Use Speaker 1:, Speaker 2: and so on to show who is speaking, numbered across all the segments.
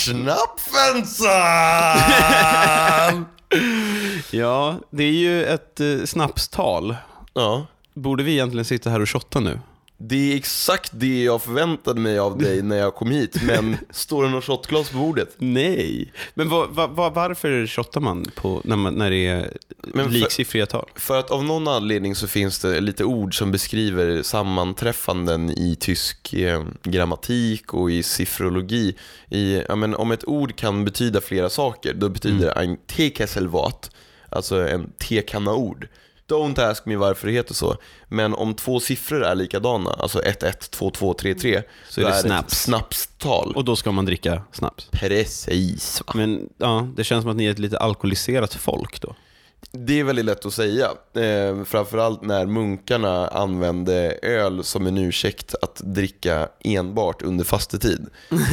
Speaker 1: Snapsfensan!
Speaker 2: Ja, det är ju ett snapstal.
Speaker 1: Ja.
Speaker 2: Borde vi egentligen sitta här och shotta nu?
Speaker 1: Det är exakt det jag förväntade mig av dig när jag kom hit. Men står det något shotglas på bordet?
Speaker 2: Nej. Men varför shottar man på när det är liksiffriga tal?
Speaker 1: För att av någon anledning så finns det lite ord som beskriver sammanträffanden i tysk grammatik och i siffrologi. Om ett ord kan betyda flera saker, då betyder ein Teekesselwort, alltså en tekanna-ord. Don't ask me varför det heter så. Men om två siffror är likadana, alltså 1-1, 2-2, 3-3,
Speaker 2: så är det snaps.
Speaker 1: ett snapstal.
Speaker 2: Och då ska man dricka snaps.
Speaker 1: Precis, va?
Speaker 2: Men ja, det känns som att ni är ett lite alkoholiserat folk då.
Speaker 1: Det är väldigt lätt att säga. Framförallt när munkarna använde öl som en ursäkt att dricka enbart under fastetid.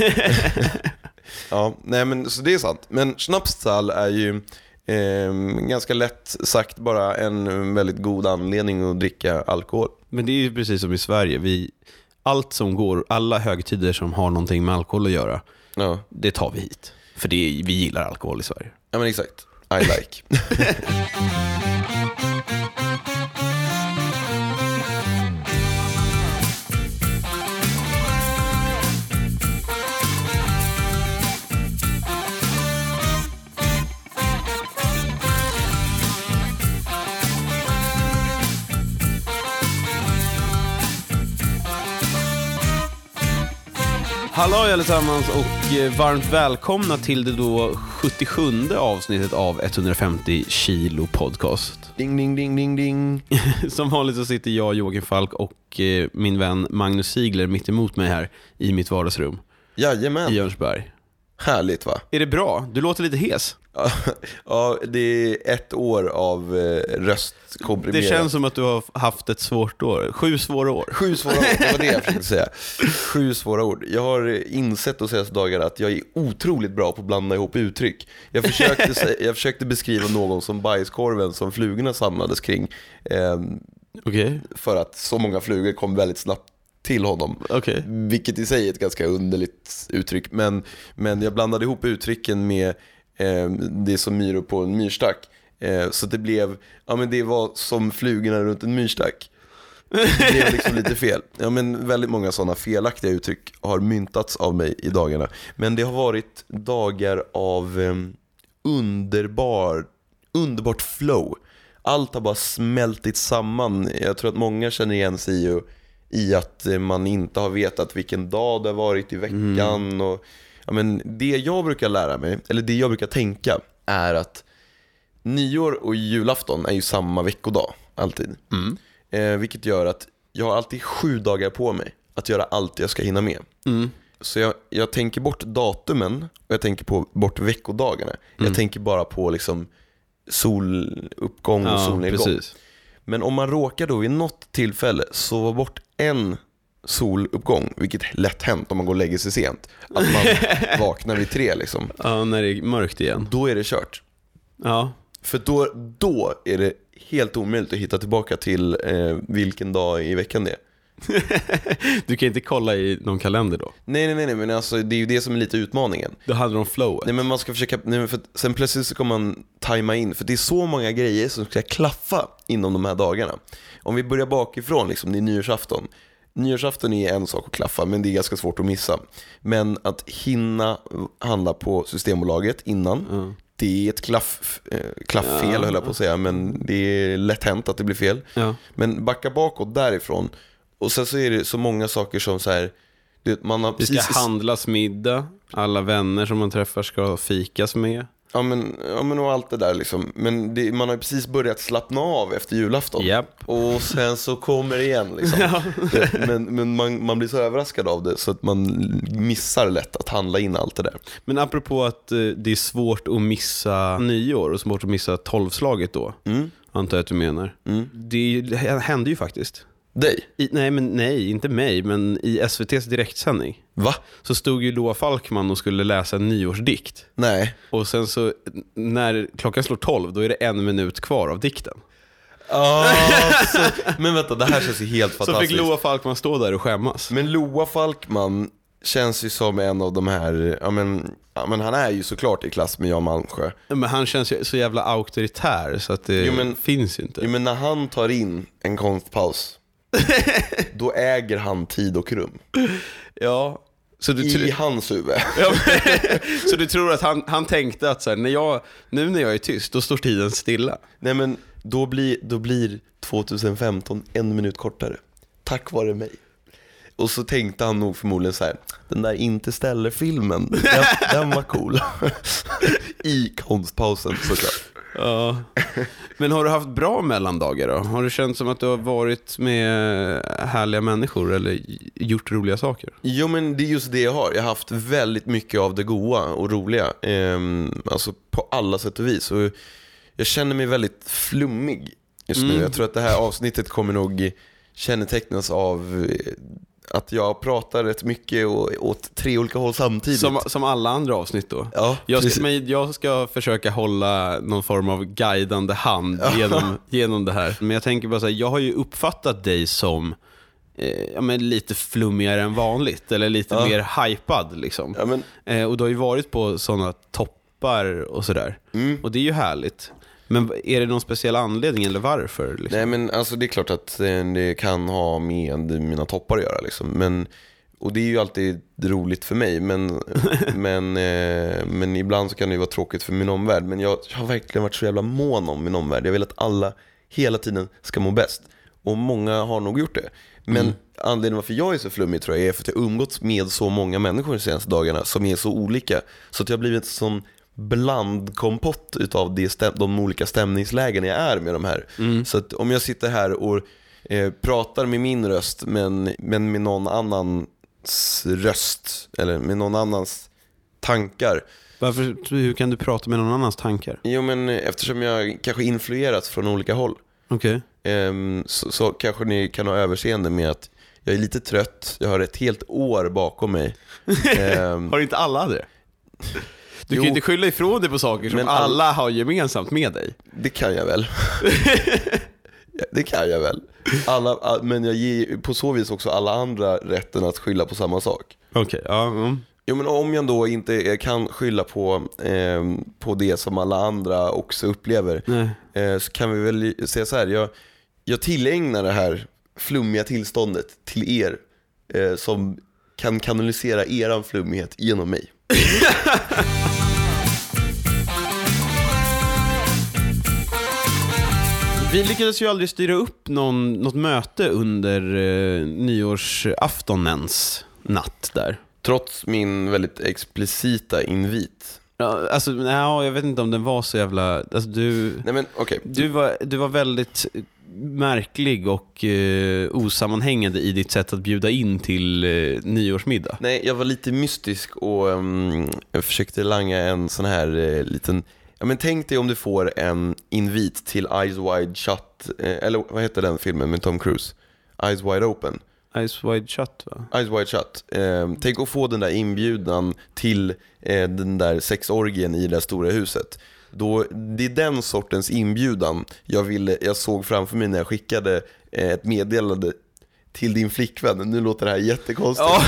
Speaker 1: Ja, nej men så det är sant. Men snapstal är ju ganska lätt sagt bara en väldigt god anledning att dricka alkohol.
Speaker 2: Men det är ju precis som i Sverige. Allt som går, alla högtider som har någonting med alkohol att göra,
Speaker 1: ja,
Speaker 2: det tar vi hit. För vi gillar alkohol i Sverige.
Speaker 1: Ja men exakt, I like.
Speaker 2: Hallå allesammans och varmt välkomna till det då 77:e avsnittet av 150 kilo podcast.
Speaker 1: Ding, ding, ding, ding, ding.
Speaker 2: Som vanligt så sitter jag, Joakim Falk, och min vän Magnus Sigler mitt emot mig här i mitt vardagsrum.
Speaker 1: Jajamän.
Speaker 2: I Jörnsberg.
Speaker 1: Härligt, va?
Speaker 2: Är det bra? Du låter lite hes.
Speaker 1: Ja, det är ett år av röstkomprimerat.
Speaker 2: Det känns som att du har haft ett svårt år. 7 svåra år.
Speaker 1: 7 svåra år, det var det jag försökte säga. 7 svåra ord. Jag har insett de senaste dagarna att jag är otroligt bra på att blanda ihop uttryck. Jag försökte beskriva någon som bajskorven som flugorna samlades kring.
Speaker 2: Okay.
Speaker 1: För att så många flugor kom väldigt snabbt till honom.
Speaker 2: Okay.
Speaker 1: Vilket i sig är ett ganska underligt uttryck. Men jag blandade ihop uttrycken med det som myror på en myrstack. Så det blev, ja men det var som flugorna runt en myrstack. Det blev liksom lite fel. Ja men väldigt många sådana felaktiga uttryck har myntats av mig i dagarna. Men det har varit dagar av underbart flow. Allt har bara smältit samman. Jag tror att många känner igen sig i att man inte har vetat vilken dag det har varit i veckan. Och, ja, men det jag brukar lära mig, eller det jag brukar tänka, är att nyår och julafton är ju samma veckodag, alltid. Vilket gör att jag har alltid 7 dagar på mig att göra allt jag ska hinna med. Så jag tänker bort datumen och jag tänker bort veckodagarna. Jag tänker bara på liksom soluppgång och solnedgång. Precis. Men om man råkar då vid något tillfälle sova bort en soluppgång, vilket är lätt hänt om man går och lägger sig sent, att man vaknar vid 3 liksom.
Speaker 2: Ja, när det är mörkt igen.
Speaker 1: Då är det kört.
Speaker 2: Ja.
Speaker 1: För då är det helt omöjligt att hitta tillbaka till vilken dag i veckan det är.
Speaker 2: Du kan inte kolla i någon kalender då?
Speaker 1: Nej, men alltså, det är ju det som är lite utmaningen.
Speaker 2: Det handlar om flowet.
Speaker 1: Nej, men man ska försöka, för sen plötsligt så kommer man tajma in. För det är så många grejer som ska klaffa inom de här dagarna. Om vi börjar bakifrån liksom, det är nyårsafton. Nyårsafton är en sak att klaffa, men det är ganska svårt att missa. Men att hinna handla på Systembolaget innan, det är ett klafffel höll jag på att säga. Men det är lätt hänt att det blir fel. Men backa bakåt därifrån. Och sen så är det så många saker som så här, man har
Speaker 2: precis... Det ska handlas middag. Alla vänner som man träffar ska fikas med.
Speaker 1: Ja men och allt det där liksom. Men man har ju precis börjat slappna av efter julafton. Och sen så kommer det igen liksom. Men man blir så överraskad av det så att man missar lätt att handla in allt det där.
Speaker 2: Men apropå att det är svårt att missa nyår och svårt att missa 12-slaget då, antar jag att du menar. Det hände ju faktiskt.
Speaker 1: Dig?
Speaker 2: Nej, inte mig, men i SVT:s direktsändning.
Speaker 1: Va?
Speaker 2: Så stod ju Loa Falkman och skulle läsa en nyårsdikt.
Speaker 1: Nej.
Speaker 2: Och sen så, när klockan slår 12, då är det 1 minut kvar av dikten.
Speaker 1: Men vänta, det här känns ju helt fantastiskt.
Speaker 2: Så fick Loa Falkman stå där och skämmas.
Speaker 1: Men Loa Falkman känns ju som en av de här, ja men han är ju såklart i klass med Jan Malmsjö.
Speaker 2: Men han känns ju så jävla auktoritär så att det finns ju inte.
Speaker 1: Jo, men när han tar in en konstpaus då äger han tid och rum.
Speaker 2: Ja. Så
Speaker 1: i hans huvud.
Speaker 2: Ja, så du tror att han tänkte att så här, nu när jag är tyst, då står tiden stilla?
Speaker 1: Nej, men då blir 2015 en minut kortare. Tack vare mig. Och så tänkte han nog förmodligen så här: den där Interstellar-filmen, den var cool. I konstpausen såklart.
Speaker 2: Ja. Men har du haft bra mellandagar då? Har du känt som att du har varit med härliga människor eller gjort roliga saker?
Speaker 1: Jo, men det är just det jag har. Jag har haft väldigt mycket av det goda och roliga. Alltså på alla sätt och vis. Och jag känner mig väldigt flummig just nu. Jag tror att det här avsnittet kommer nog kännetecknas av att jag pratar rätt mycket och åt 3 olika håll samtidigt.
Speaker 2: Som alla andra avsnitt då.
Speaker 1: Ja,
Speaker 2: jag ska försöka hålla någon form av guidande hand genom det här. Men jag tänker bara så här, jag har ju uppfattat dig som lite flummigare än vanligt. Eller lite mer hypad liksom. Och du har ju varit på sådana toppar och sådär. Och det är ju härligt. Men är det någon speciell anledning eller varför? Liksom?
Speaker 1: Nej, men alltså det är klart att det kan ha med mina toppar att göra liksom. Och det är ju alltid roligt för mig. Men ibland så kan det ju vara tråkigt för min omvärld. Men jag har verkligen varit så jävla mån om min omvärld. Jag vill att alla hela tiden ska må bäst. Och många har nog gjort det. Men anledningen varför jag är så flummig tror jag är för att jag umgåtts med så många människor de senaste dagarna som är så olika. Så att jag har blivit sån blandkompott utav de olika stämningslägen jag är med de här. Så att om jag sitter här och pratar med min röst men med någon annans röst eller med någon annans tankar.
Speaker 2: Hur kan du prata med någon annans tankar?
Speaker 1: Jo, men eftersom jag kanske influerats från olika håll.
Speaker 2: Okej.
Speaker 1: Så kanske ni kan ha överseende med att jag är lite trött. Jag har ett helt år bakom mig.
Speaker 2: Har inte alla det? Du kan ju inte skylla ifrån dig på saker som alla har gemensamt med dig.
Speaker 1: Det kan jag väl. Det kan jag väl. Men jag ger på så vis också alla andra rätten att skylla på samma sak.
Speaker 2: Okej, ja.
Speaker 1: Jo, men om jag då inte kan skylla på det som alla andra också upplever, så kan vi väl säga så här. Jag tillägnar det här flummiga tillståndet till er som kan kanalisera eran flummighet genom mig.
Speaker 2: Vi lyckades ju aldrig styra upp något möte under nyårsaftonens natt där.
Speaker 1: Trots min väldigt explicita invit.
Speaker 2: Ja, alltså, jag vet inte om den var så jävla... Alltså, du var väldigt märklig och osammanhängande i ditt sätt att bjuda in till nyårsmiddag.
Speaker 1: Nej, jag var lite mystisk och jag försökte langa en sån här liten... Ja, men tänk dig om du får en invit till Eyes Wide Shut, eller vad heter den filmen med Tom Cruise? Eyes Wide Open.
Speaker 2: Eyes Wide Shut, va?
Speaker 1: Eyes Wide Shut. Tänk att få den där inbjudan till den där sexorgien i det där stora huset. Det är den sortens inbjudan jag såg framför mig när jag skickade ett meddelande till din flickvän. Nu låter det här jättekonstigt.
Speaker 2: Ja.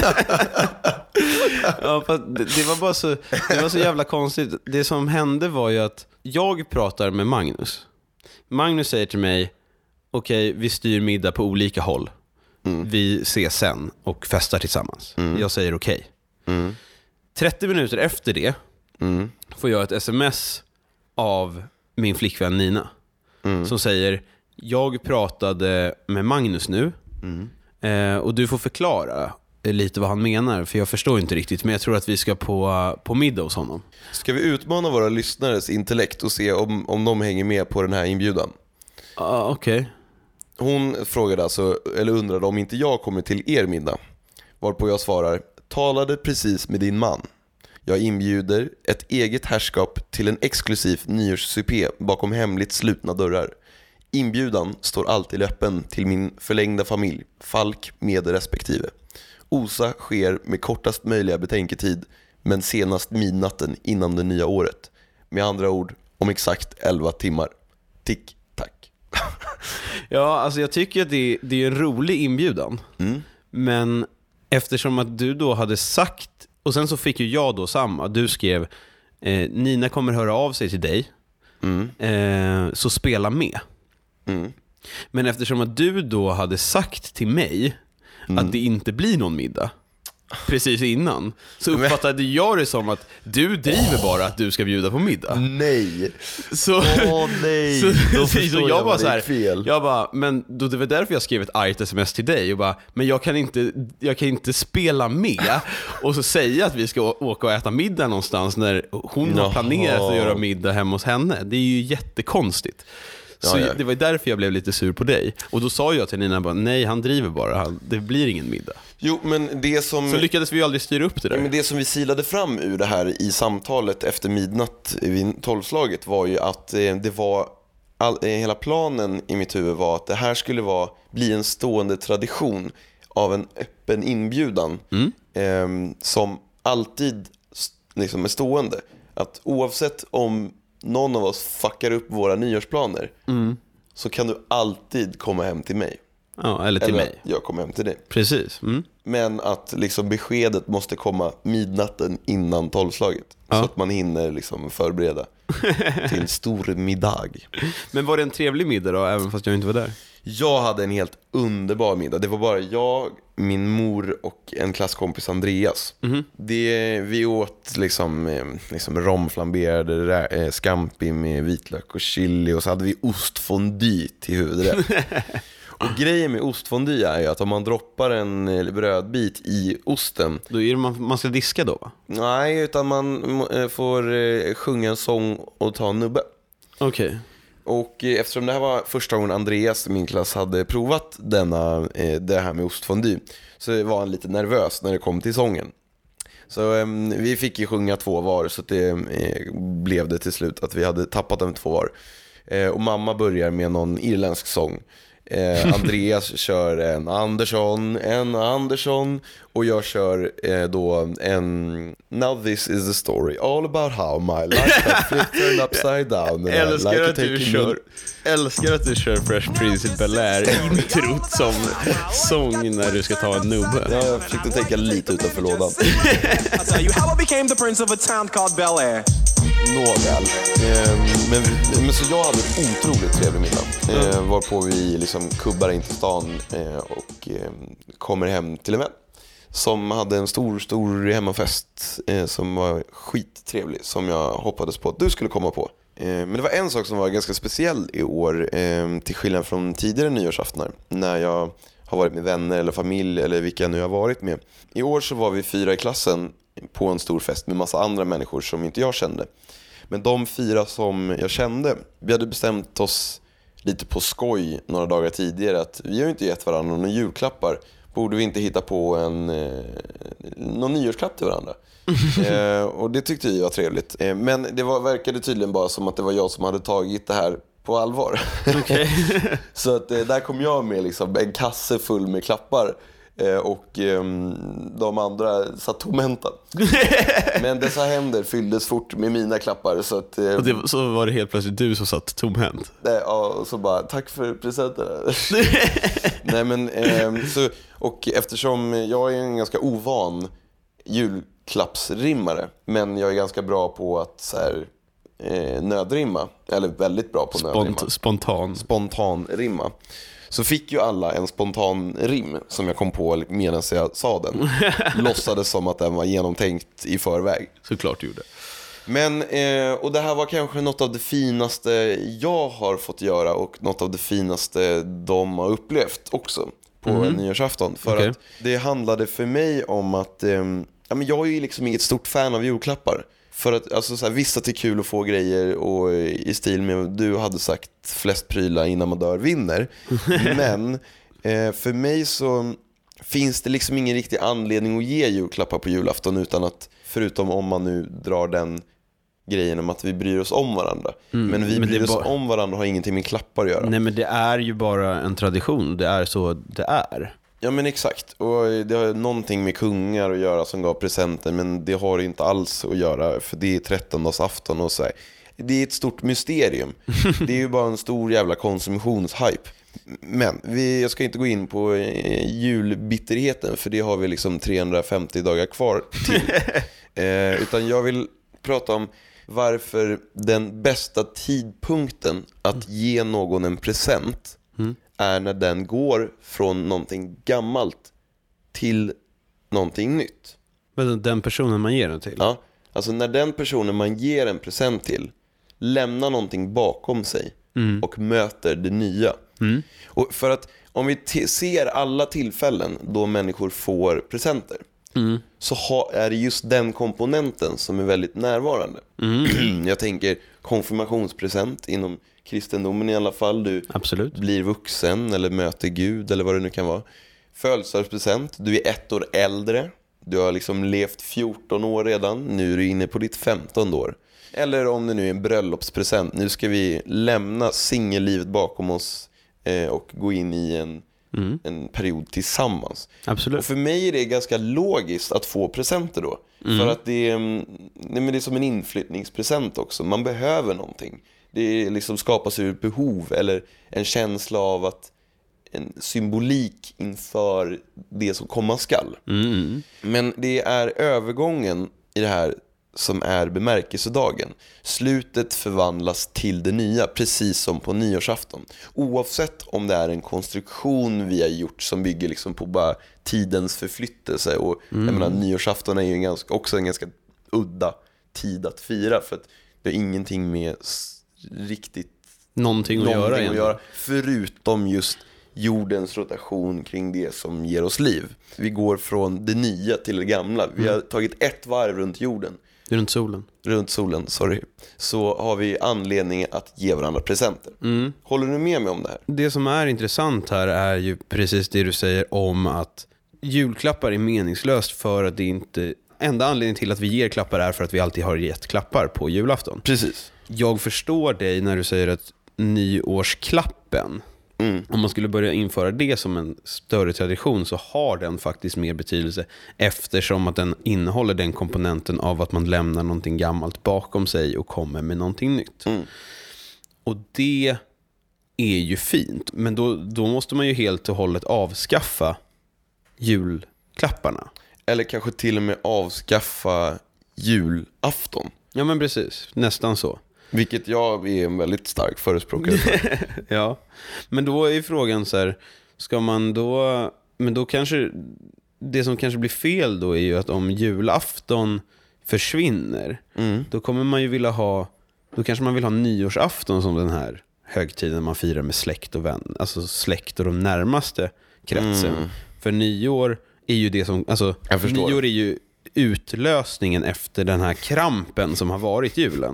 Speaker 2: Ja, det var så jävla konstigt. Det som hände var ju att jag pratar med Magnus. Magnus säger till mig: okej, vi styr middag på olika håll. Vi ses sen och festar tillsammans. Jag säger okej. 30 minuter efter det får jag ett sms av min flickvän Nina som säger: jag pratade med Magnus nu och du får förklara lite vad han menar, för jag förstår inte riktigt, men jag tror att vi ska på middag hos honom.
Speaker 1: Ska vi utmana våra lyssnares intellekt och se om de hänger med på den här inbjudan?
Speaker 2: Okej.
Speaker 1: Hon frågade alltså, eller undrade om inte jag kommer till er middag. Varpå jag svarar: talade precis med din man. Jag inbjuder ett eget herrskap till en exklusiv nyårssupé bakom hemligt slutna dörrar. Inbjudan står alltid öppen till min förlängda familj, Falk med respektive. OSA sker med kortast möjliga betänketid, men senast midnatten innan det nya året. Med andra ord, om exakt 11 timmar. Tick, tack.
Speaker 2: Ja, alltså jag tycker att det är en rolig inbjudan. Men eftersom att du då hade sagt, och sen så fick ju jag då samma, du skrev Nina kommer höra av sig till dig, så spela med. Men eftersom att du då hade sagt till mig att det inte blir någon middag precis innan, så uppfattade jag det som att du driver bara att du ska bjuda på middag.
Speaker 1: Nej.
Speaker 2: Så,
Speaker 1: nej.
Speaker 2: Då förstår jag bara så här,
Speaker 1: fel.
Speaker 2: jag bara, men då, det var därför jag skrev ett argt sms till dig och bara, men jag kan inte spela med och så säga att vi ska åka och äta middag någonstans när hon har planerat att göra middag hemma hos henne. Det är ju jättekonstigt. Så det var därför jag blev lite sur på dig. Och då sa jag till Nina bara, nej, han driver bara, det blir ingen middag.
Speaker 1: Jo, men det som...
Speaker 2: Så lyckades vi ju aldrig styra upp det där.
Speaker 1: Men det som vi silade fram ur det här i samtalet efter midnatt vid 12-slaget var ju att det var... hela planen i mitt huvud var att det här skulle bli en stående tradition av en öppen inbjudan som alltid liksom är stående. Att oavsett om någon av oss fuckar upp våra nyårsplaner så kan du alltid komma hem till mig.
Speaker 2: Ja, eller till mig.
Speaker 1: Jag kommer hem till dig.
Speaker 2: Precis.
Speaker 1: Men att liksom beskedet måste komma midnatten innan 12-slaget. Så att man hinner liksom förbereda till en stor middag.
Speaker 2: Men var det en trevlig middag då, även fast jag inte var där?
Speaker 1: Jag hade en helt underbar middag. Det var bara jag, min mor och en klasskompis, Andreas. Vi åt liksom romflamberade scampi med vitlök och chili. Och så hade vi ostfondue till huvudrätt. Och grejen med ostfondue är ju att om man droppar en brödbit i osten,
Speaker 2: då är det man ska diska då, va?
Speaker 1: Nej, utan man får sjunga en sång och ta en nubbe.
Speaker 2: Okej.
Speaker 1: Och eftersom det här var första gången Andreas i min klass hade provat det här med ostfondue, så var han lite nervös när det kom till sången. Så vi fick ju sjunga 2 var, så det blev det till slut att vi hade tappat dem 2 var. Och mamma börjar med någon irländsk sång. Andreas kör en Andersson och jag kör då en Now this is the story all about how my life got flipped upside down.
Speaker 2: Älskar att du kör Fresh Prince in Bel-Air introt som sång när du ska ta en nubbe.
Speaker 1: Ja, jag försökte tänka lite utanför lådan.
Speaker 3: I'll tell you how I became the prince of a town called Bel-Air.
Speaker 1: Nåväl. Men så jag hade en otroligt trevlig middag. Varpå vi liksom kubbar in till stan och kommer hem till en vän som hade en stor hemmafest som var skittrevlig, som jag hoppades på att du skulle komma på. Men det var en sak som var ganska speciell i år, till skillnad från tidigare nyårsaftnar när jag har varit med vänner eller familj eller vilka jag nu har varit med. I år så var vi 4 i klassen på en stor fest med massa andra människor som inte jag kände. Men de 4 som jag kände, vi hade bestämt oss lite på skoj några dagar tidigare att vi har ju inte gett varandra några julklappar. Borde vi inte hitta på någon nyårsklapp till varandra? Och det tyckte jag var trevligt. Men det verkade tydligen bara som att det var jag som hade tagit det här på allvar.
Speaker 2: Okay.
Speaker 1: Så att där kom jag med liksom en kasse full med klappar. Och de andra satt tomhänta. Men dessa händer fylldes fort med mina klappar. Så att,
Speaker 2: och så var det helt plötsligt du som satt tomhänt.
Speaker 1: Ja, och så bara, tack för presenterna. Nej, men, och eftersom jag är en ganska ovan julklappsrimmare, men jag är ganska bra på att så här, nödrimma. Eller väldigt bra på nödrimma. Spontanrimma. Så fick ju alla en spontan rim som jag kom på medan jag sa den. Låtsades som att den var genomtänkt i förväg.
Speaker 2: Såklart gjorde.
Speaker 1: Men, och det här var kanske något av det finaste jag har fått göra och något av det finaste de har upplevt också på en nyårsafton. För att det handlade för mig om att jag är ju liksom inget stort fan av julklappar. För att alltså, så här, vissa är kul att få grejer och i stil med du hade sagt flest prylar innan man dör vinner. Men för mig så finns det liksom ingen riktig anledning att ge julklappar på julafton, utan att, förutom om man nu drar den grejen om att vi bryr oss om varandra. Men vi bryr oss om varandra har ingenting med klappar att göra.
Speaker 2: Nej, men det är ju bara en tradition. Det är så det är.
Speaker 1: Ja, men exakt. Och det har någonting med kungar att göra som gav presenter, men det har inte alls att göra, för det är 13-dagsafton och så här. Det är ett stort mysterium. Det är ju bara en stor jävla konsumtionshype. Men jag ska inte gå in på julbitterheten, för det har vi liksom 350 dagar kvar till. Utan jag vill prata om varför den bästa tidpunkten att ge någon en present är när den går från någonting gammalt till någonting nytt.
Speaker 2: Men den personen man ger den till?
Speaker 1: Ja, alltså när den personen man ger en present till lämnar någonting bakom sig och möter det nya. Och för att om vi ser alla tillfällen då människor får presenter, så är det just den komponenten som är väldigt närvarande. Jag tänker konfirmationspresent inom kristendomen i alla fall. Du
Speaker 2: Absolut.
Speaker 1: blir vuxen eller möter Gud eller vad det nu kan vara. Födelsedagspresent, du är 1 år äldre. Du har liksom levt 14 år redan. Nu är du inne på ditt 15 år. Eller om det nu är en bröllopspresent. Nu ska vi lämna singellivet bakom oss och gå in i en period tillsammans.
Speaker 2: Absolut.
Speaker 1: Och för mig är det ganska logiskt att få presenter då. För att det är som en inflyttningspresent också. Man behöver någonting. Det liksom skapas ur ett behov eller en känsla av att en symbolik inför det som komma skall. Men det är övergången i det här som är bemärkelsedagen. Slutet förvandlas till det nya, precis som på nyårsafton. Oavsett om det är en konstruktion vi har gjort som bygger liksom på bara tidens förflyttelse. Och jag menar, nyårsafton är ju också en ganska udda tid att fira, för att det är ingenting med riktigt
Speaker 2: någonting att göra.
Speaker 1: Förutom just jordens rotation kring det som ger oss liv. Vi går från det nya till det gamla. Vi har tagit ett varv runt jorden. Runt solen, sorry. Så har vi anledning att ge varandra presenter. Håller du med mig om det här?
Speaker 2: Det som är intressant här är ju precis det du säger om att julklappar är meningslöst, för att det inte... Enda anledningen till att vi ger klappar är för att vi alltid har gett klappar på julafton.
Speaker 1: Precis.
Speaker 2: Jag förstår dig när du säger att nyårsklappen, om man skulle börja införa det som en större tradition, så har den faktiskt mer betydelse, eftersom att den innehåller den komponenten av att man lämnar någonting gammalt bakom sig och kommer med någonting nytt. Och det är ju fint, men då måste man ju helt och hållet avskaffa julklapparna.
Speaker 1: Eller kanske till och med avskaffa julafton.
Speaker 2: Ja, men precis, nästan så.
Speaker 1: Vilket jag är en väldigt stark förespråkare för.
Speaker 2: Ja, men då är ju frågan så här, ska man då... Men då kanske... Det som kanske blir fel då är ju att om julafton försvinner, då kommer man ju vilja ha... Då kanske man vill ha nyårsafton som den här högtiden man firar med släkt och vän. Alltså släkt och de närmaste kretsen. För nyår är ju det som... Alltså, nyår är ju utlösningen efter den här krampen som har varit julen.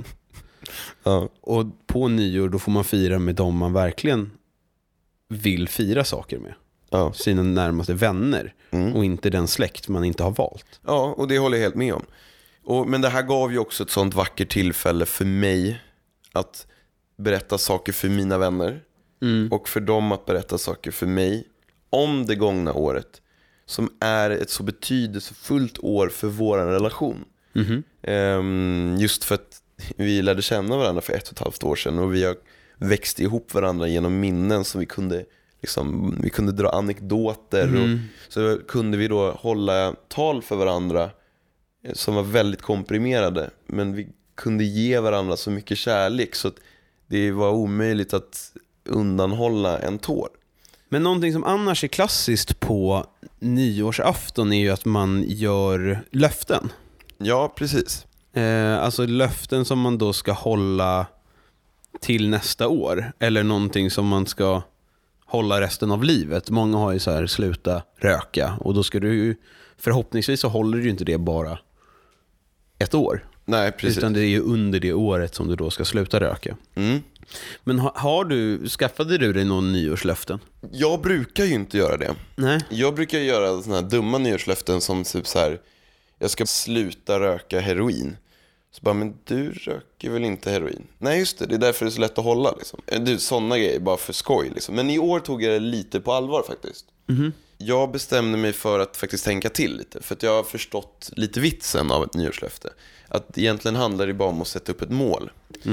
Speaker 1: Ja.
Speaker 2: Och på nyår då får man fira med dem man verkligen vill fira saker med.
Speaker 1: Ja.
Speaker 2: Sina närmaste vänner. Och inte den släkt man inte har valt.
Speaker 1: Ja, och det håller jag helt med om. Men det här gav ju också ett sånt vackert tillfälle för mig att berätta saker för mina vänner. Och för dem att berätta saker för mig om det gångna året, som är ett så betydelsefullt år för vår relation. Just för att vi lärde känna varandra för 1,5 år sedan, och vi har växt ihop varandra genom minnen som vi kunde dra anekdoter och så kunde vi då hålla tal för varandra som var väldigt komprimerade, men vi kunde ge varandra så mycket kärlek så att det var omöjligt att undanhålla en tår.
Speaker 2: Men någonting som annars är klassiskt på nyårsafton är ju att man gör löften.
Speaker 1: Ja, precis.
Speaker 2: Alltså löften som man då ska hålla till nästa år. Eller någonting som man ska hålla resten av livet. Många har ju så här, sluta röka. Och då ska du ju, förhoppningsvis så håller du ju inte det bara ett år.
Speaker 1: Nej, precis.
Speaker 2: Utan det är ju under det året som du då ska sluta röka. Men skaffade du dig någon nyårslöften?
Speaker 1: Jag brukar ju inte göra det.
Speaker 2: Nej.
Speaker 1: Jag brukar göra såna här dumma nyårslöften som typ så här: jag ska sluta röka heroin. Så bara, men du röker väl inte heroin? Nej, just det är därför det är så lätt att hålla liksom. Sådana grejer, bara för skoj liksom. Men i år tog jag det lite på allvar faktiskt. Jag bestämde mig för att faktiskt tänka till lite. För att jag har förstått lite vitsen av ett nyårslöfte. Att egentligen handlar det bara om att sätta upp ett mål.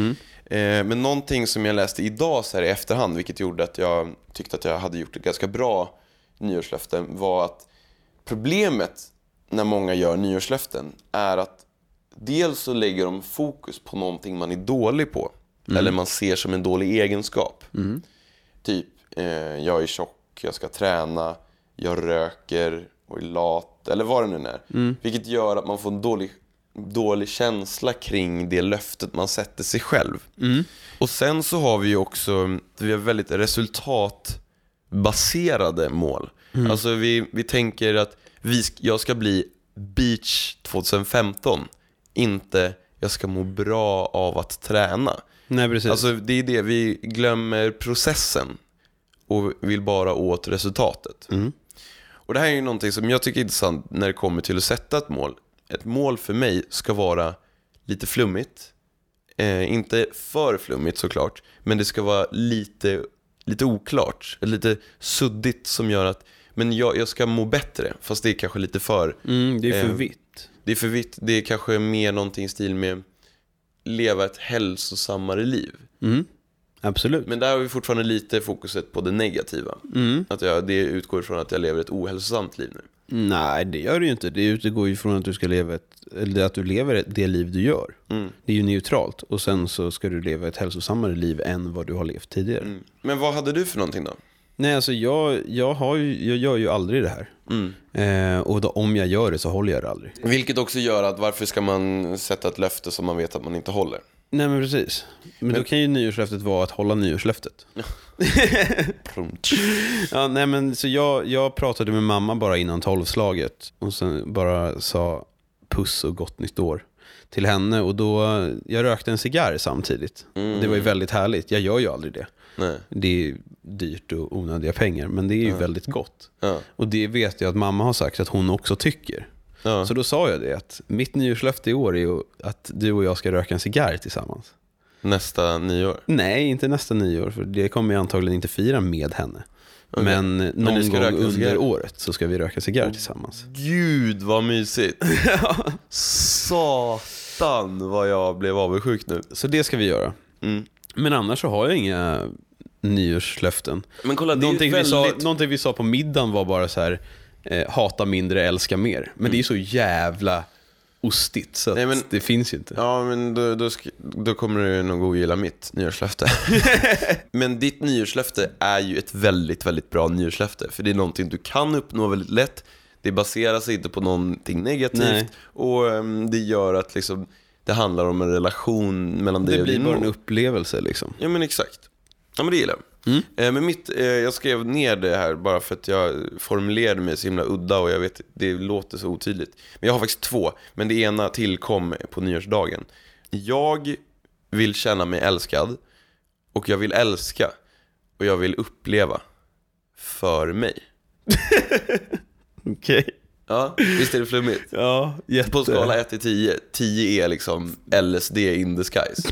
Speaker 1: Men någonting som jag läste idag så här i efterhand, vilket gjorde att jag tyckte att jag hade gjort ett ganska bra nyårslöfte, var att problemet när många gör nyårslöften är att dels så lägger de fokus på någonting man är dålig på. Eller man ser som en dålig egenskap. Typ, jag är tjock, jag ska träna, jag röker och är lat, eller vad det nu är. Vilket gör att man får en dålig känsla kring det löftet man sätter sig själv. Och sen så har vi ju också, vi har väldigt resultatbaserade mål. Alltså vi tänker att jag ska bli beach 2015, inte jag ska må bra av att träna.
Speaker 2: Nej, precis.
Speaker 1: Alltså det är det, vi glömmer processen och vill bara åt resultatet. Och det här är ju någonting som jag tycker är intressant när det kommer till att sätta ett mål. Ett mål för mig ska vara lite flummigt. Inte för flummigt såklart, men det ska vara lite oklart, lite suddigt, som gör att men jag ska må bättre, fast det är kanske lite för
Speaker 2: det är för vitt.
Speaker 1: Det är för vitt. Det är kanske mer någonting i stil med leva ett hälsosammare liv.
Speaker 2: Absolut.
Speaker 1: Men där har vi fortfarande lite fokuset på det negativa. Att det utgår från att jag lever ett ohälsosamt liv nu.
Speaker 2: Nej, det gör det ju inte. Det utgår ju från att du ska leva att du lever det liv du gör. Det är ju neutralt. Och sen så ska du leva ett hälsosammare liv än vad du har levt tidigare.
Speaker 1: Men vad hade du för någonting då?
Speaker 2: Nej, alltså jag gör ju aldrig det här. Och då, om jag gör det så håller jag det aldrig.
Speaker 1: Vilket också gör att varför ska man sätta ett löfte som man vet att man inte håller?
Speaker 2: Nej, men precis. Men då kan ju nyårslöftet vara att hålla nyårslöftet. Ja, nej, men så jag pratade med mamma bara innan 12-slaget och sen bara sa puss och gott nytt år till henne. Och då, jag rökte en cigarr samtidigt. Det var ju väldigt härligt. Jag gör ju aldrig det.
Speaker 1: Nej.
Speaker 2: Det är dyrt och onödiga pengar, men det är ju väldigt gott. Och det vet jag att mamma har sagt att hon också tycker. Så då sa jag det, att mitt nyårslöfte i år är ju att du och jag ska röka en cigarr tillsammans.
Speaker 1: Nästa nyår?
Speaker 2: Nej, inte nästa nyår, för det kommer jag antagligen inte fira med henne. Okay. Men någon gång under året så ska vi röka cigarr tillsammans.
Speaker 1: Gud vad mysigt. Satan vad jag blev avundsjuk nu.
Speaker 2: Så det ska vi göra. Men annars så har jag inga nyårslöften.
Speaker 1: Men kolla, det
Speaker 2: någonting vi sa på middagen var bara så här: hata mindre, älska mer. Men det är så jävla ostigt så nej, men, det finns ju inte.
Speaker 1: Ja, men då kommer du nog gilla mitt nyårslöfte. Men ditt nyårslöfte är ju ett väldigt, väldigt bra nyårslöfte. För det är någonting du kan uppnå väldigt lätt. Det baserar sig inte på någonting negativt. Nej. Och det gör att liksom, det handlar om en relation mellan dig och din.
Speaker 2: Det blir bara en upplevelse liksom.
Speaker 1: Ja, men exakt. Ja, men det gillar jag. Men jag skrev ner det här bara för att jag formulerade mig så himla udda och jag vet, det låter så otydligt. Men jag har faktiskt 2, men det ena tillkom på nyårsdagen. Jag vill känna mig älskad och jag vill älska och jag vill uppleva för mig.
Speaker 2: Okej.
Speaker 1: Ja, visst är det flummigt?
Speaker 2: Ja, jätte.
Speaker 1: På skala 1-10, 10 är liksom LSD in the skies.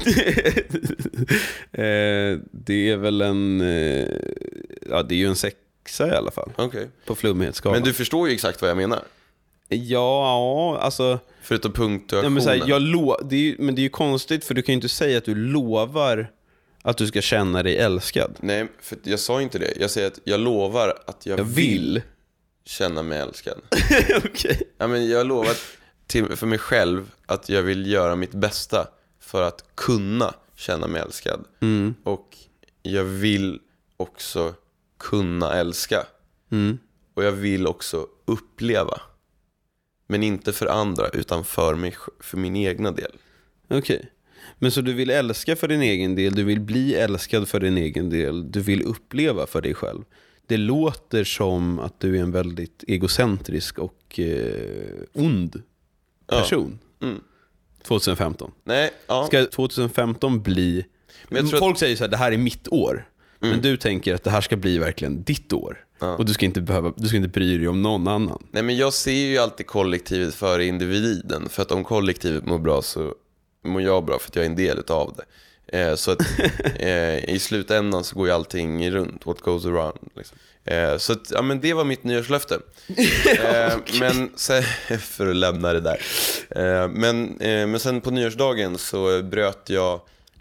Speaker 2: Det är väl ja, det är ju en 6 i alla fall.
Speaker 1: Okay.
Speaker 2: På flummighetsskalan.
Speaker 1: Men du förstår ju exakt vad jag menar.
Speaker 2: Ja, alltså
Speaker 1: förutom punktuationen.
Speaker 2: Ja, men det är ju konstigt, för du kan ju inte säga att du lovar att du ska känna dig älskad.
Speaker 1: Nej, för jag sa inte det. Jag säger att jag lovar att jag vill känna mig älskad.
Speaker 2: Okay.
Speaker 1: Ja, men jag lovar för mig själv att jag vill göra mitt bästa för att kunna känna mig älskad. Och jag vill också kunna älska. Och jag vill också uppleva. Men inte för andra, utan för min egna del.
Speaker 2: Okej. Men så du vill älska för din egen del, du vill bli älskad för din egen del, du vill uppleva för dig själv. Det låter som att du är en väldigt egocentrisk och ond person. 2015.
Speaker 1: Nej, ja.
Speaker 2: Ska 2015 bli... Men folk säger så här, det här är mitt år. Men du tänker att det här ska bli verkligen ditt år. Och du ska inte bry dig om någon annan.
Speaker 1: Nej, men jag ser ju alltid kollektivet före individen. För att om kollektivet mår bra så mår jag bra, för att jag är en del av det. Så att i slutändan så går ju allting runt. What goes around liksom. Så att, ja, men det var mitt nyårslöfte. Men för att lämna det där. Men sen på nyårsdagen så bröt jag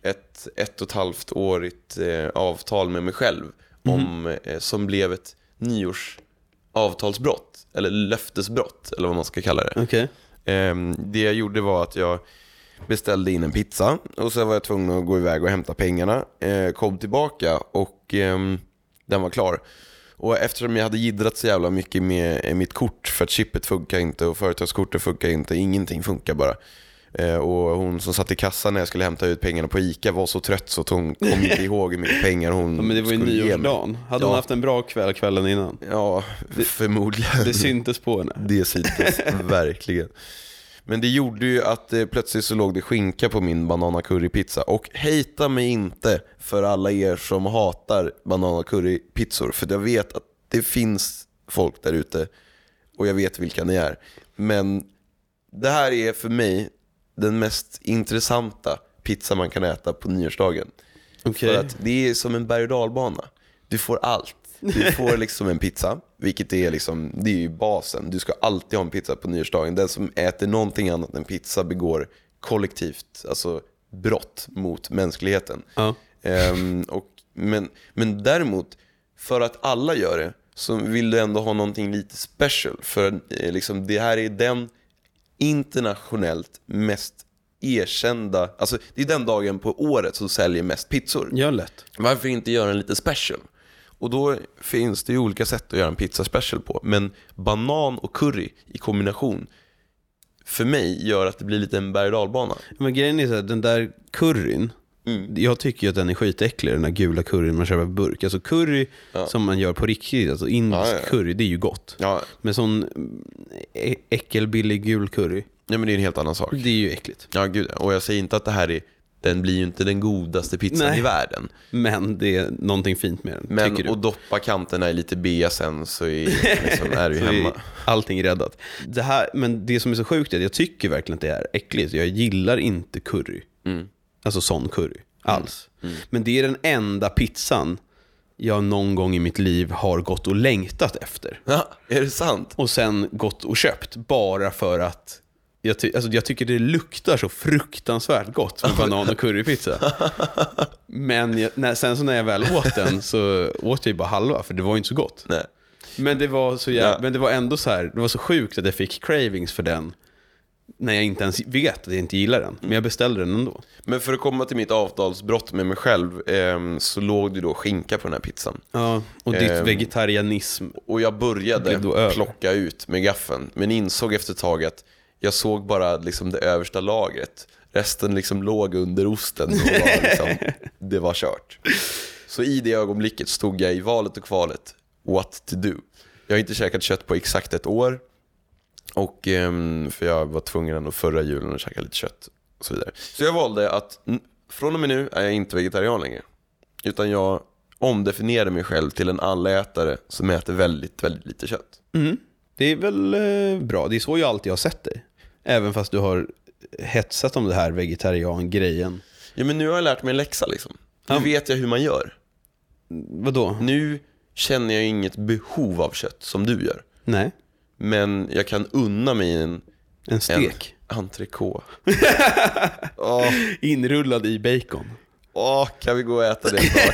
Speaker 1: ett 1,5-årigt avtal med mig själv som blev ett nyårsavtalsbrott eller löftesbrott eller vad man ska kalla det.
Speaker 2: Okej.
Speaker 1: Det jag gjorde var att jag beställde in en pizza och så var jag tvungen att gå iväg och hämta pengarna, kom tillbaka och den var klar. Och eftersom jag hade jiddrat så jävla mycket med mitt kort för att chippet funkar inte och företagskortet funkar inte, ingenting funkar bara. Och hon som satt i kassan när jag skulle hämta ut pengarna på ICA var så trött så att hon kom inte ihåg hur mycket pengar hon
Speaker 2: Men det var ju
Speaker 1: skulle ge mig.
Speaker 2: nyårsdagen. Hade hon haft en bra kväll kvällen innan?
Speaker 1: Ja, förmodligen.
Speaker 2: Det syntes på henne.
Speaker 1: Det syntes, verkligen. Men det gjorde ju att plötsligt så låg det skinka på min banana currypizza. Och hejta mig inte för alla er som hatar banana currypizzor. För jag vet att det finns folk där ute och jag vet vilka ni är. Men det här är för mig den mest intressanta pizza man kan äta på nyårsdagen. För att det är som en berg- och dalbana. Du får allt. Du får liksom en pizza, vilket är liksom, det är ju basen. Du ska alltid ha en pizza på nyårsdagen. Den som äter någonting annat än pizza begår kollektivt, alltså brott mot mänskligheten.
Speaker 2: Ja.
Speaker 1: Men däremot, för att alla gör det, så vill du ändå ha någonting lite special. För liksom, det här är den internationellt mest erkända, alltså det är den dagen på året som säljer mest pizzor.
Speaker 2: Gör lätt.
Speaker 1: Varför inte göra en lite special? Och då finns det ju olika sätt att göra en pizza special på. Men banan och curry i kombination för mig gör att det blir lite en berg- och dalbana.
Speaker 2: Men grejen är så här, den där curryn, jag tycker ju att den är skitäcklig, den där gula curryn man köper på burk. Alltså curry som man gör på riktigt, alltså indisk curry, det är ju gott.
Speaker 1: Ja.
Speaker 2: Men sån äckelbillig gul curry,
Speaker 1: Ja, men det är en helt annan sak.
Speaker 2: det är ju äckligt.
Speaker 1: Ja, gud. Och jag säger inte att det här är, den blir ju inte den godaste pizzan i världen.
Speaker 2: Men det är någonting fint med den,
Speaker 1: Men
Speaker 2: tycker du?
Speaker 1: och doppa kanterna i lite bea sen så är du ju hemma.
Speaker 2: Allting räddat. Det här, men det som är så sjukt är att jag tycker verkligen att det är äckligt. Jag gillar inte curry. Alltså sån curry alls. Men det är den enda pizzan jag någon gång i mitt liv har gått och längtat efter.
Speaker 1: Ja, är det sant?
Speaker 2: Och sen gått och köpt bara för att jag tycker det luktar så fruktansvärt gott med banan och currypizza. Men sen så när jag väl åt den så åt jag ju bara halva, för det var ju inte så gott.
Speaker 1: Nej.
Speaker 2: Men det var så men det var ändå så här, det var så sjukt att jag fick cravings för den när jag inte ens vet att jag inte gillar den. Men jag beställde den ändå. Men
Speaker 1: för att komma till mitt avtalsbrott med mig själv så låg det då skinka på den här pizzan.
Speaker 2: Ja, och ditt vegetarianism.
Speaker 1: Och jag började plocka ut med gaffeln, men insåg efter ett tag att jag såg bara liksom det översta lagret. Resten liksom låg under osten och var liksom, det var kört. Så i det ögonblicket stod jag i valet och kvalet. What to do? Jag har inte käkat kött på exakt ett år. Och för jag var tvungen ändå förra julen att käka lite kött och så vidare. Så jag valde att från och med nu är jag inte vegetarian längre. Utan jag omdefinierade mig själv till en allätare som äter väldigt, väldigt lite kött.
Speaker 2: Det är väl bra. Det är så jag alltid har sett dig. Även fast du har hetsat om det här vegetarian-grejen.
Speaker 1: Ja, men nu har jag lärt mig en läxa liksom. Nu vet jag hur man gör.
Speaker 2: Vadå?
Speaker 1: Nu känner jag inget behov av kött som du gör.
Speaker 2: Nej.
Speaker 1: Men jag kan unna mig
Speaker 2: en stek.
Speaker 1: En entrecote.
Speaker 2: Inrullad i bacon.
Speaker 1: Kan vi gå och äta det snart?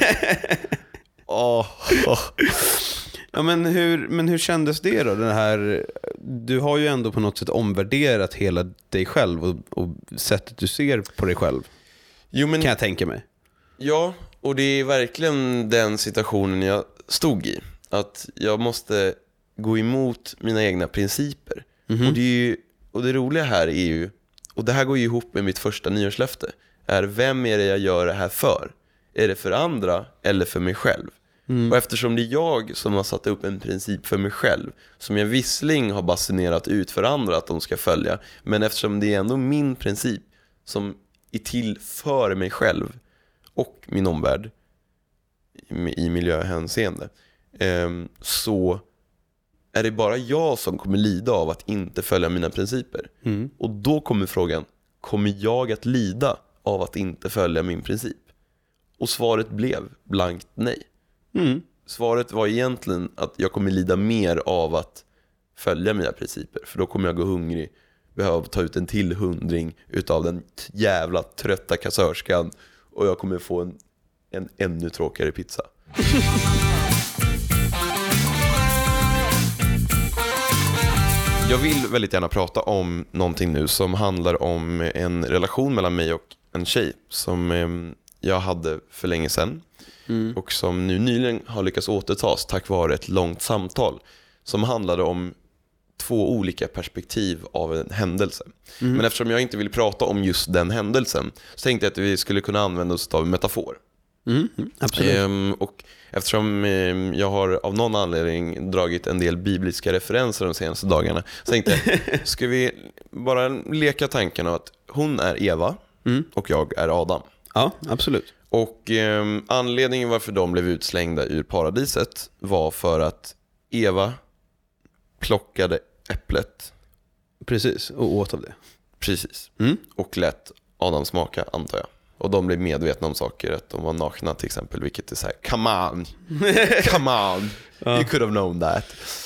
Speaker 2: Ja, men hur kändes det då? Den här, du har ju ändå på något sätt omvärderat hela dig själv och sättet du ser på dig själv. Jo, men, kan jag tänka mig. Ja, och det är verkligen den situationen jag stod i. Att jag måste gå emot mina egna principer. Och det roliga här är ju, och det här går ju ihop med mitt första nyårslöfte, är vem är det jag gör det här för? Är det för andra eller för mig själv? Och eftersom det är jag som har satt upp en princip för mig själv, som jag visserligen har basunerat ut för andra att de ska följa, men eftersom det är ändå min princip som är till för mig själv och min omvärld i miljöhänseende, så är det bara jag som kommer lida av att inte följa mina principer. Och då kommer frågan, kommer jag att lida av att inte följa min princip? Och svaret blev blankt nej. Svaret var egentligen att jag kommer lida mer av att följa mina principer. För då kommer jag gå hungrig, behöva ta ut en till 100 utav den jävla trötta kassörskan
Speaker 1: och jag kommer få en ännu tråkigare pizza. Jag vill väldigt gärna prata om någonting nu som handlar om en relation mellan mig och en tjej som jag hade för länge sedan och som nu nyligen har lyckats återtas tack vare ett långt samtal som handlade om 2 olika perspektiv av en händelse. Men eftersom jag inte vill prata om just den händelsen så tänkte jag att vi skulle kunna använda oss av en metafor.
Speaker 2: Absolut.
Speaker 1: Och eftersom jag har av någon anledning dragit en del bibliska referenser de senaste dagarna så tänkte jag, ska vi bara leka tanken av att hon är Eva och jag är Adam.
Speaker 2: Ja, absolut.
Speaker 1: Och anledningen varför de blev utslängda ur paradiset var för att Eva plockade äpplet.
Speaker 2: Precis, och åt av det.
Speaker 1: Precis. Och lät Adam smaka, antar jag. Och de blev medvetna om saker, att de var nakna till exempel, vilket är så här, come on, you could have known that.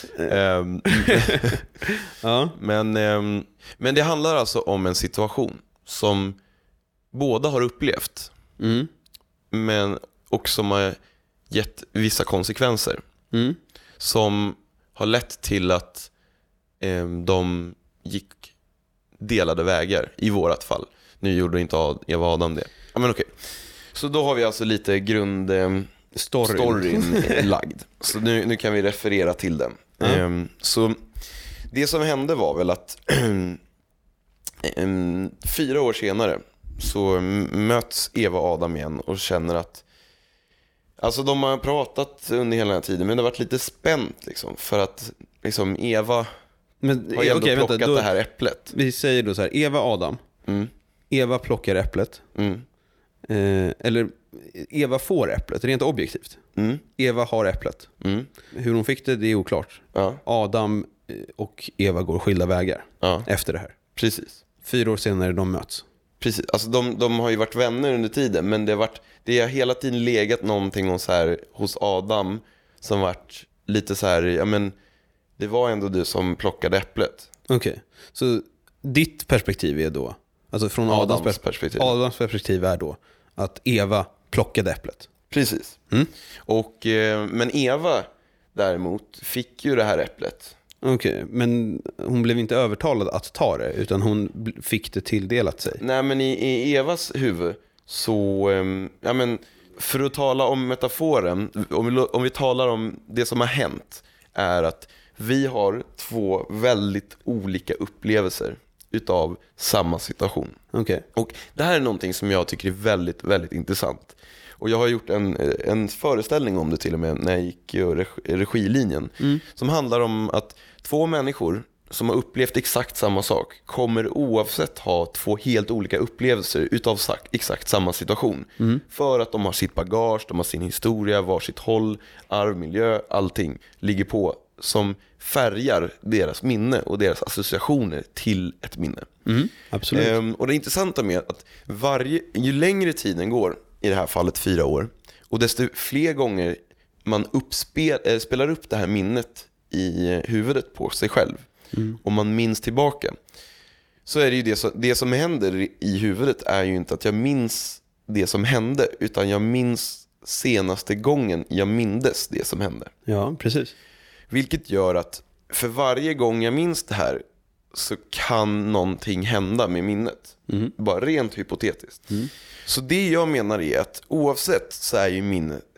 Speaker 1: Men det handlar alltså om en situation som båda har upplevt, men också som har gett vissa konsekvenser som har lett till att de gick delade vägar i vårat fall. Nu gjorde inte Eva och Adam det. Ja, men okej. Så då har vi alltså lite storyn lagd. Så nu kan vi referera till den. Så det som hände var väl att 4 år senare så möts Eva och Adam igen och känner att alltså de har pratat under hela den här tiden, men det har varit lite spänt liksom, för att liksom Eva har ju ändå plockat det här äpplet.
Speaker 2: Vi säger då så här, Eva och Adam. Eva plockar äpplet. Eller Eva får äpplet, rent objektivt. Eva har äpplet. Hur hon fick det är oklart. Adam och Eva går skilda vägar efter det här.
Speaker 1: Precis.
Speaker 2: 4 år senare de möts.
Speaker 1: Precis, alltså de har ju varit vänner under tiden, men det har hela tiden legat någonting hos Adam som varit lite så här, ja men det var ändå du som plockade äpplet.
Speaker 2: Okej. Så ditt perspektiv är då, alltså från Adams perspektiv. Adams perspektiv är då att Eva plockade äpplet.
Speaker 1: Precis. Men Eva däremot fick ju det här äpplet.
Speaker 2: Okej, men hon blev inte övertalad att ta det, utan hon fick det tilldelat sig.
Speaker 1: Nej, men i Evas huvud så, ja men för att tala om metaforen, om vi talar om det som har hänt, är att vi har 2 väldigt olika upplevelser utav samma situation.
Speaker 2: Okej.
Speaker 1: Och det här är någonting som jag tycker är väldigt, väldigt intressant. Och jag har gjort en föreställning om det till och med när jag gick regilinjen. Som handlar om att 2 människor som har upplevt exakt samma sak kommer oavsett ha 2 helt olika upplevelser utav exakt samma situation. För att de har sitt bagage, de har sin historia, varsitt håll, arv, miljö, allting ligger på som färgar deras minne och deras associationer till ett minne.
Speaker 2: Absolut.
Speaker 1: Och det intressanta med att ju längre tiden går, i det här fallet 4 år, och desto fler gånger man spelar upp det här minnet i huvudet på sig själv och man minns tillbaka, så är det ju det som händer i huvudet är ju inte att jag minns det som hände, utan jag minns senaste gången jag mindes det som hände.
Speaker 2: Ja, precis.
Speaker 1: Vilket gör att för varje gång jag minns det här så kan någonting hända med minnet. Bara rent hypotetiskt. Så det jag menar är att oavsett så är ju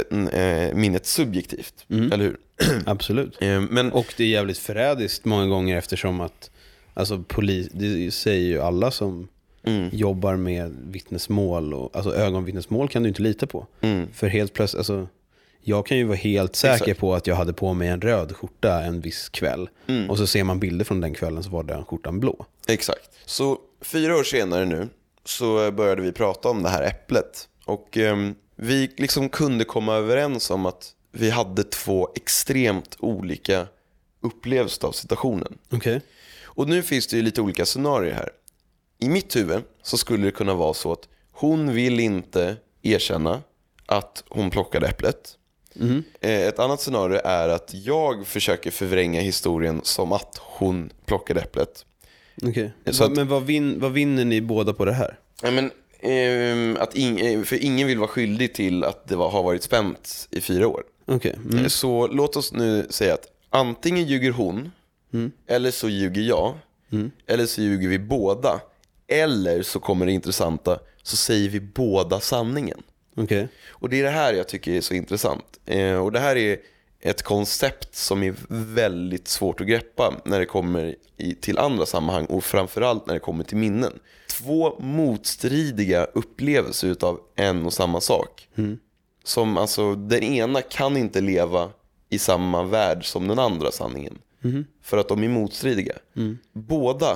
Speaker 1: minnet subjektivt. Eller hur?
Speaker 2: Absolut.
Speaker 1: Men,
Speaker 2: och det är jävligt förrädiskt många gånger, eftersom att alltså det säger ju alla som jobbar med vittnesmål och, alltså ögonvittnesmål kan du inte lita på. För helt plötsligt, alltså jag kan ju vara helt säker på att jag hade på mig en röd skjorta en viss kväll. Och så ser man bilder från den kvällen så var den skjortan blå.
Speaker 1: Exakt. Så 4 år senare nu så började vi prata om det här äpplet. Och vi liksom kunde komma överens om att vi hade 2 extremt olika upplevelser av situationen.
Speaker 2: Okej.
Speaker 1: Och nu finns det ju lite olika scenarier här. I mitt huvud så skulle det kunna vara så att hon vill inte erkänna att hon plockade äpplet. Ett annat scenario är att jag försöker förvränga historien som att hon plockade äpplet.
Speaker 2: Okej. Men vad vinner ni båda på det här?
Speaker 1: Ja, men För ingen vill vara skyldig till att det har varit spänt i 4 år.
Speaker 2: Okej.
Speaker 1: Så låt oss nu säga att antingen ljuger hon, eller så ljuger jag, eller så ljuger vi båda, eller så kommer det intressanta, så säger vi båda sanningen.
Speaker 2: Okej.
Speaker 1: Och det är det här jag tycker är så intressant. Och det här är ett koncept som är väldigt svårt att greppa när det kommer till andra sammanhang, och framförallt när det kommer till minnen. 2 motstridiga upplevelser utav en och samma sak. Som alltså, den ena kan inte leva i samma värld som den andra sanningen. För att de är motstridiga. Båda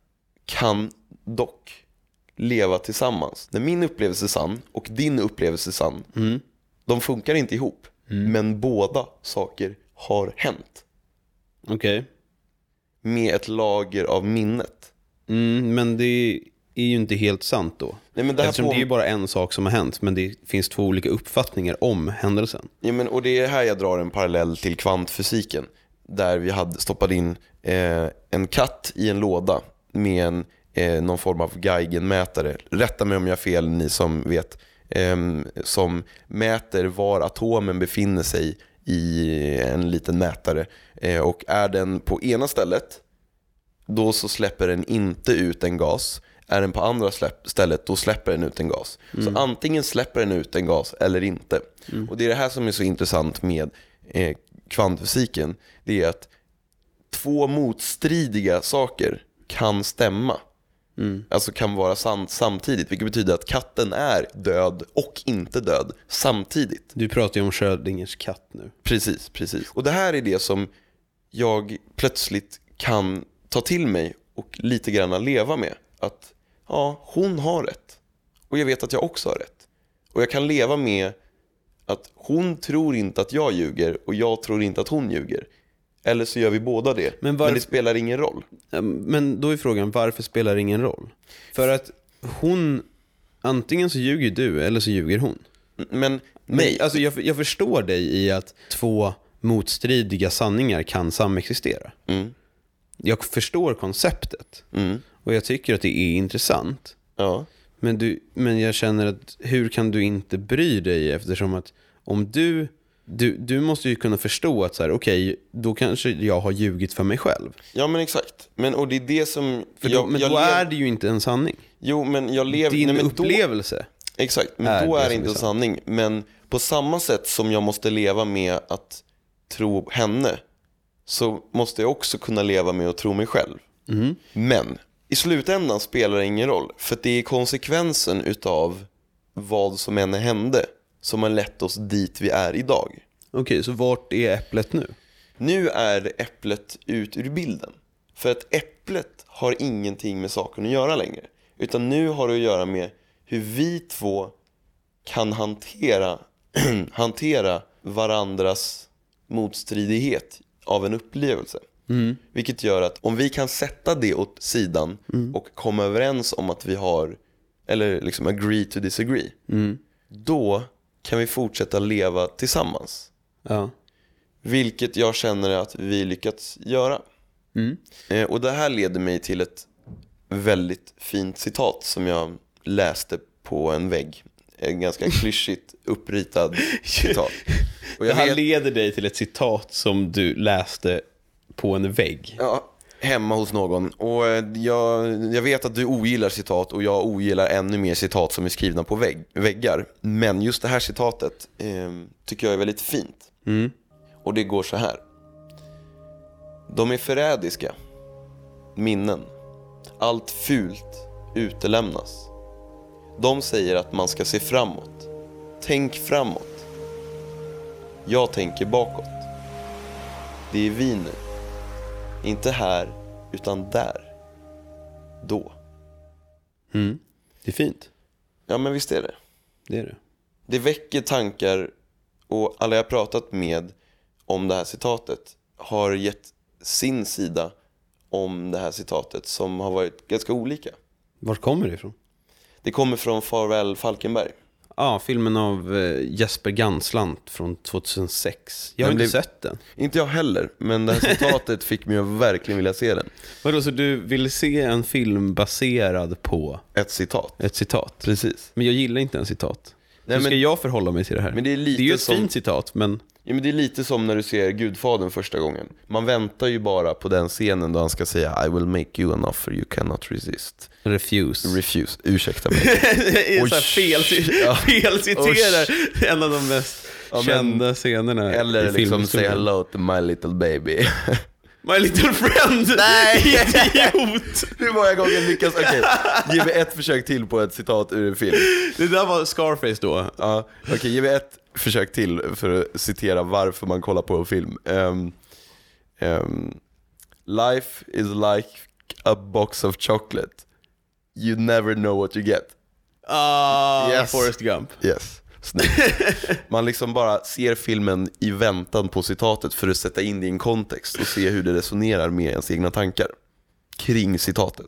Speaker 1: kan dock leva tillsammans. När min upplevelse är sann och din upplevelse är sann, de funkar inte ihop. Men båda saker har hänt.
Speaker 2: Okej.
Speaker 1: Med ett lager av minnet.
Speaker 2: Men det är ju inte helt sant då.
Speaker 1: Nej, men det här
Speaker 2: Eftersom det är ju bara en sak som har hänt, men det finns 2 olika uppfattningar om händelsen.
Speaker 1: Ja, men, och det är här jag drar en parallell till kvantfysiken. Där vi hade stoppat in en katt i en låda med någon form av Geigenmätare. Rätta mig om jag har fel, ni som vet. Som mäter var atomen befinner sig i en liten mätare. Och är den på ena stället, då så släpper den inte ut en gas. Är den på andra stället, då släpper den ut en gas. Så antingen släpper den ut en gas eller inte. Och det är det här som är så intressant med kvantfysiken. Det är att 2 motstridiga saker kan stämma. Alltså kan vara sant samtidigt. Vilket betyder att katten är död och inte död samtidigt.
Speaker 2: Du pratar ju om Schrödingers katt nu.
Speaker 1: Precis. Och det här är det som jag plötsligt kan ta till mig och lite grann leva med. Att ja, hon har rätt. Och jag vet att jag också har rätt. Och jag kan leva med att hon tror inte att jag ljuger och jag tror inte att hon ljuger. Eller så gör vi båda det. Men det spelar ingen roll.
Speaker 2: Men då är frågan, varför spelar det ingen roll? För att hon, antingen så ljuger du eller så ljuger hon.
Speaker 1: Men nej.
Speaker 2: Alltså jag förstår dig i att 2 motstridiga sanningar kan samexistera. Jag förstår konceptet. Och jag tycker att det är intressant.
Speaker 1: Ja.
Speaker 2: Men jag känner att hur kan du inte bry dig, eftersom att om du måste ju kunna förstå att så här, okej, då kanske jag har ljugit för mig själv.
Speaker 1: Ja, men exakt. Och det är det som
Speaker 2: då är det ju inte en sanning.
Speaker 1: Jo, men jag lever
Speaker 2: din upplevelse.
Speaker 1: Exakt, men då är det inte en sanning. Men på samma sätt som jag måste leva med att tro henne, så måste jag också kunna leva med att tro mig själv. Men i slutändan spelar det ingen roll, för det är konsekvensen utav vad som än hände som har lett oss dit vi är idag.
Speaker 2: Okej, så vart är äpplet nu?
Speaker 1: Nu är äpplet ut ur bilden. För att äpplet har ingenting med saken att göra längre. Utan nu har det att göra med hur vi 2 kan hantera varandras motstridighet av en upplevelse. Vilket gör att om vi kan sätta det åt sidan och komma överens om att vi har, eller liksom agree to disagree, då kan vi fortsätta leva tillsammans.
Speaker 2: Ja.
Speaker 1: Vilket jag känner att vi lyckats göra. Och det här leder mig till ett väldigt fint citat som jag läste på en vägg. En ganska klyschigt uppritad citat. Och
Speaker 2: det här leder dig till ett citat som du läste på en vägg.
Speaker 1: Ja, hemma hos någon. Och jag vet att du ogillar citat, och jag ogillar ännu mer citat som är skrivna på väggar. Men just det här citatet tycker jag är väldigt fint. Och det går så här. De är förrädiska. Minnen. Allt fult utelämnas. De säger att man ska se framåt. Tänk framåt. Jag tänker bakåt. Det är vi nu. Inte här, utan där. Då.
Speaker 2: Det är fint.
Speaker 1: Ja, men visst är det.
Speaker 2: Det är det.
Speaker 1: Det väcker tankar, och alla jag pratat med om det här citatet har gett sin sida om det här citatet som har varit ganska olika.
Speaker 2: Vart kommer det ifrån?
Speaker 1: Det kommer från Farväl Falkenberg.
Speaker 2: filmen av Jesper Ganslant från 2006. Jag har inte sett den.
Speaker 1: Inte jag heller, men det här citatet fick mig att verkligen vilja se den.
Speaker 2: Vadå, så du vill se en film baserad på
Speaker 1: ett citat?
Speaker 2: Ett citat.
Speaker 1: Precis.
Speaker 2: Men jag gillar inte en citat.
Speaker 1: Nej,
Speaker 2: Hur ska jag förhålla mig till det här?
Speaker 1: Men det är
Speaker 2: ju ett fint citat, men...
Speaker 1: Ja, men det är lite som när du ser Gudfadern första gången. Man väntar ju bara på den scenen då han ska säga I will make you an offer you cannot resist.
Speaker 2: Refuse,
Speaker 1: ursäkta mig.
Speaker 2: Det är så här felciterar en av de mest kända scenerna.
Speaker 1: Eller liksom say hello to my little baby.
Speaker 2: My little friend.
Speaker 1: Nej,
Speaker 2: idiot.
Speaker 1: Hur många gånger lyckas? Okej, ge mig ett försök till på ett citat ur en film.
Speaker 2: Det där var Scarface då.
Speaker 1: Ja, okej, ge mig ett försök till för att citera varför man kollar på en film. Life is like a box of chocolate. You never know what you get.
Speaker 2: Yes. Forrest Gump.
Speaker 1: Yes. Snyggt. Man liksom bara ser filmen i väntan på citatet för att sätta in det i en kontext och se hur det resonerar med ens egna tankar kring citatet.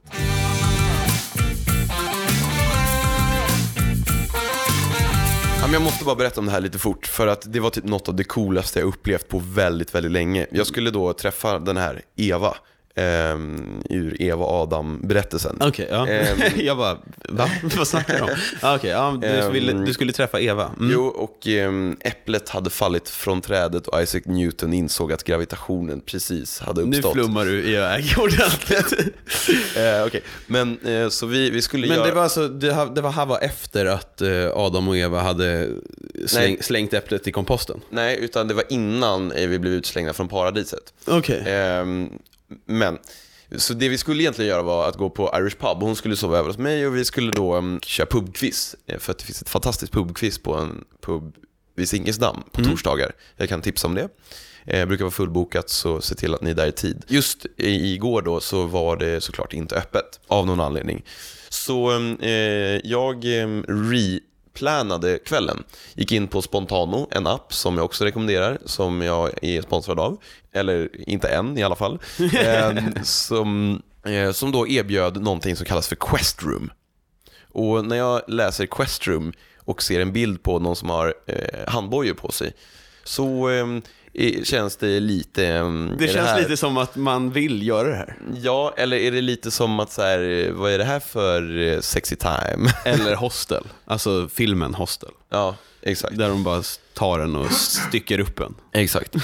Speaker 1: Jag måste bara berätta om det här lite fort, för att det var typ något av det coolaste jag upplevt på väldigt, väldigt länge. Jag skulle då träffa den här Eva ur Eva och Adam-berättelsen.
Speaker 2: Okej, ja. Jag bara, va? Vad snackar du om? Du skulle träffa Eva.
Speaker 1: Jo, och äpplet hade fallit från trädet och Isaac Newton insåg att gravitationen precis hade uppstått.
Speaker 2: Nu flummar du iväg ordentligt.
Speaker 1: Okej, men så vi skulle
Speaker 2: men
Speaker 1: göra...
Speaker 2: det var alltså, det var efter att Adam och Eva hade slängt äpplet i komposten?
Speaker 1: Nej, utan det var innan vi blev utslängda från paradiset.
Speaker 2: Okej.
Speaker 1: Men så det vi skulle egentligen göra var att gå på Irish Pub. Hon skulle sova över hos mig och vi skulle då köra pubquiz. För att det finns ett fantastiskt pubquiz på en pub vid Zinkensdamm på torsdagar. Jag kan tipsa om det. Brukar vara fullbokat, så se till att ni är där i tid. Just igår då så var det såklart inte öppet av någon anledning. Så jag planade kvällen. Gick in på Spontano, en app som jag också rekommenderar, som jag är sponsrad av. Eller inte än i alla fall. Som då erbjöd någonting som kallas för Questroom. Och när jag läser Questroom och ser en bild på någon som har handbojor på sig, så känns det lite...
Speaker 2: Det känns lite som att man vill göra det här.
Speaker 1: Ja, eller är det lite som att så här, vad är det här för sexy time?
Speaker 2: Eller Hostel, alltså filmen Hostel.
Speaker 1: Ja, exakt.
Speaker 2: Där de bara tar den och stycker upp en.
Speaker 1: Exakt. Och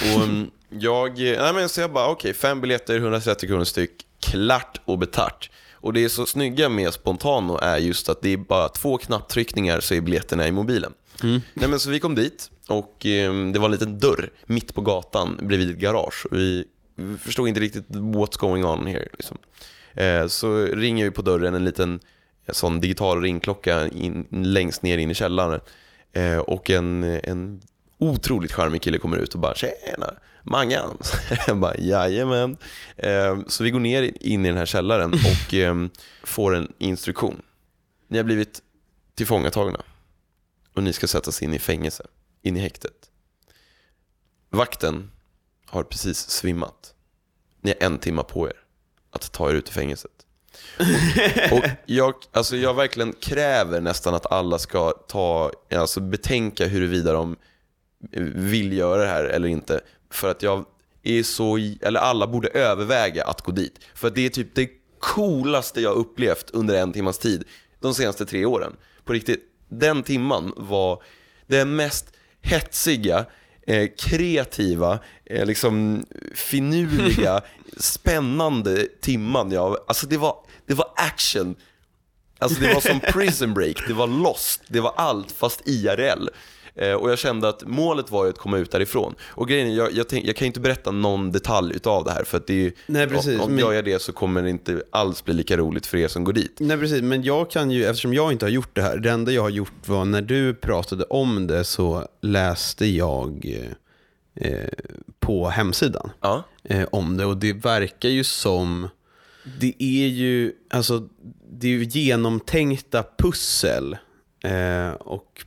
Speaker 1: så jag bara, okej, 5 biljetter, 130 kronor styck, klart och betart. Och det är så snygga med Spontano är just att det är bara 2 knapptryckningar så är biljetterna i mobilen. Nej, men så vi kom dit och det var en liten dörr mitt på gatan bredvid ett garage. Och vi förstod inte riktigt what's going on here liksom. Så ringer vi på dörren, en liten sån digital ringklocka längst ner in i källaren. Och en otroligt charmig kille kommer ut och bara, tjena, Mangan. Jag bara, jajamän. Så vi går ner in i den här källaren och får en instruktion. Ni har blivit tillfångatagna och ni ska sättas in i fängelse, in i häktet. Vakten har precis svimmat. Ni har 1 timme på er att ta er ut i fängelset. Och jag verkligen kräver nästan att alla ska betänka huruvida de vill göra det här eller inte. För att alla borde överväga att gå dit. För att det är typ det coolaste jag upplevt under 1 timmas tid de senaste 3 åren. På riktigt, den timman var den mest hetsiga, kreativa, liksom finurliga, spännande timman. Det var action. Alltså det var som Prison Break, det var Lost, det var allt fast IRL. Och jag kände att målet var ju att komma ut därifrån. Och grejen är, jag kan ju inte berätta någon detalj utav det här, för att det är,
Speaker 2: nej, precis,
Speaker 1: om jag gör det så kommer det inte alls bli lika roligt för er som går dit.
Speaker 2: Nej, precis, men jag kan ju, eftersom jag inte har gjort det här, det enda jag har gjort var när du pratade om det så läste jag på hemsidan om det, och det verkar ju som det är ju genomtänkta pussel och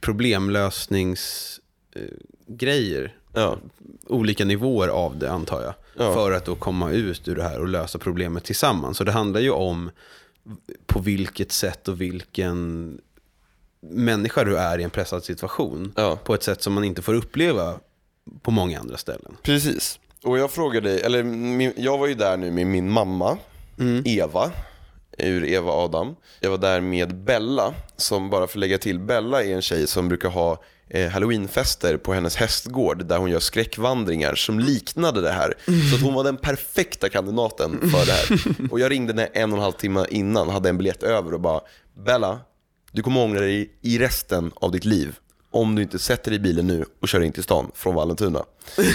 Speaker 2: problemlösningsgrejer, olika nivåer av det antar jag, för att då komma ut ur det här och lösa problemet tillsammans. Så det handlar ju om på vilket sätt och vilken människa du är i en pressad situation på ett sätt som man inte får uppleva på många andra ställen.
Speaker 1: Precis. Och jag frågade, jag var ju där nu med min mamma, Eva, ur Eva Adam. Jag var där med Bella, som bara för att lägga till, Bella är en tjej som brukar ha Halloweenfester på hennes hästgård där hon gör skräckvandringar som liknade det här. Så att hon var den perfekta kandidaten för det här. Och jag ringde henne 1,5 timme innan, hade en biljett över och bara: Bella, du kommer ångra dig i resten av ditt liv om du inte sätter dig i bilen nu och kör in till stan från Vallentuna.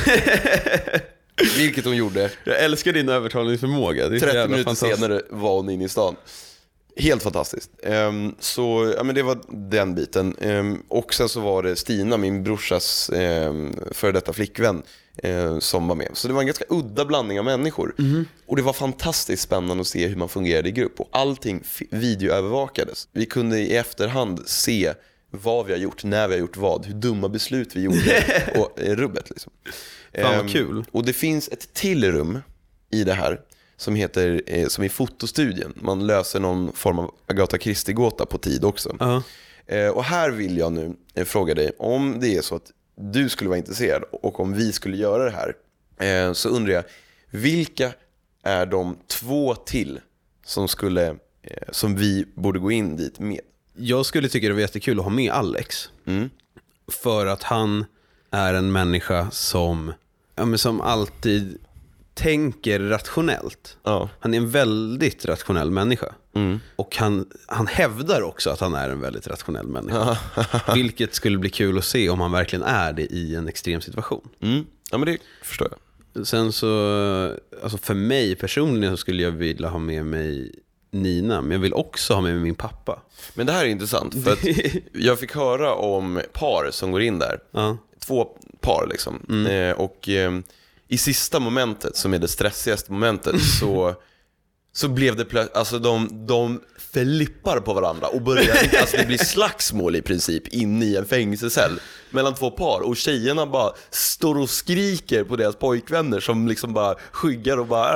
Speaker 1: Vilket hon gjorde.
Speaker 2: Jag älskar din övertalningsförmåga. Det är
Speaker 1: 30 minuter senare var hon inne i stan. Helt fantastiskt. Så ja, men det var den biten. Och sen så var det Stina, min brorsas före detta flickvän, som var med. Så det var en ganska udda blandning av människor. Och det var fantastiskt spännande att se hur man fungerade i grupp. Och allting videoövervakades. Vi kunde i efterhand se vad vi har gjort, när vi har gjort vad, hur dumma beslut vi gjorde och rubbet liksom.
Speaker 2: Fan vad kul.
Speaker 1: Och det finns ett till rum i det här som heter, som i fotostudien. Man löser någon form av Agatha Christie-gåta på tid också. Och här vill jag nu fråga dig, om det är så att du skulle vara intresserad och om vi skulle göra det här, så undrar jag, vilka är de 2 till som vi borde gå in dit med?
Speaker 2: Jag skulle tycka det var jättekul att ha med Alex. För att han är en människa som alltid tänker rationellt. Han är en väldigt rationell människa. Och han hävdar också att han är en väldigt rationell människa. Vilket skulle bli kul att se om han verkligen är det i en extrem situation.
Speaker 1: Ja, men det förstår jag.
Speaker 2: Sen så, alltså för mig personligen så skulle jag vilja ha med mig Nina, men jag vill också ha med mig min pappa.
Speaker 1: Men det här är intressant, för att jag fick höra om par som går in där. 2 par liksom. Och i sista momentet, som är det stressigaste momentet, så blev det plötsligt, alltså de flippar på varandra och börjar, alltså det blir slagsmål i princip inne i en fängelsecell mellan 2 par, och tjejerna bara står och skriker på deras pojkvänner som liksom bara skyggar och bara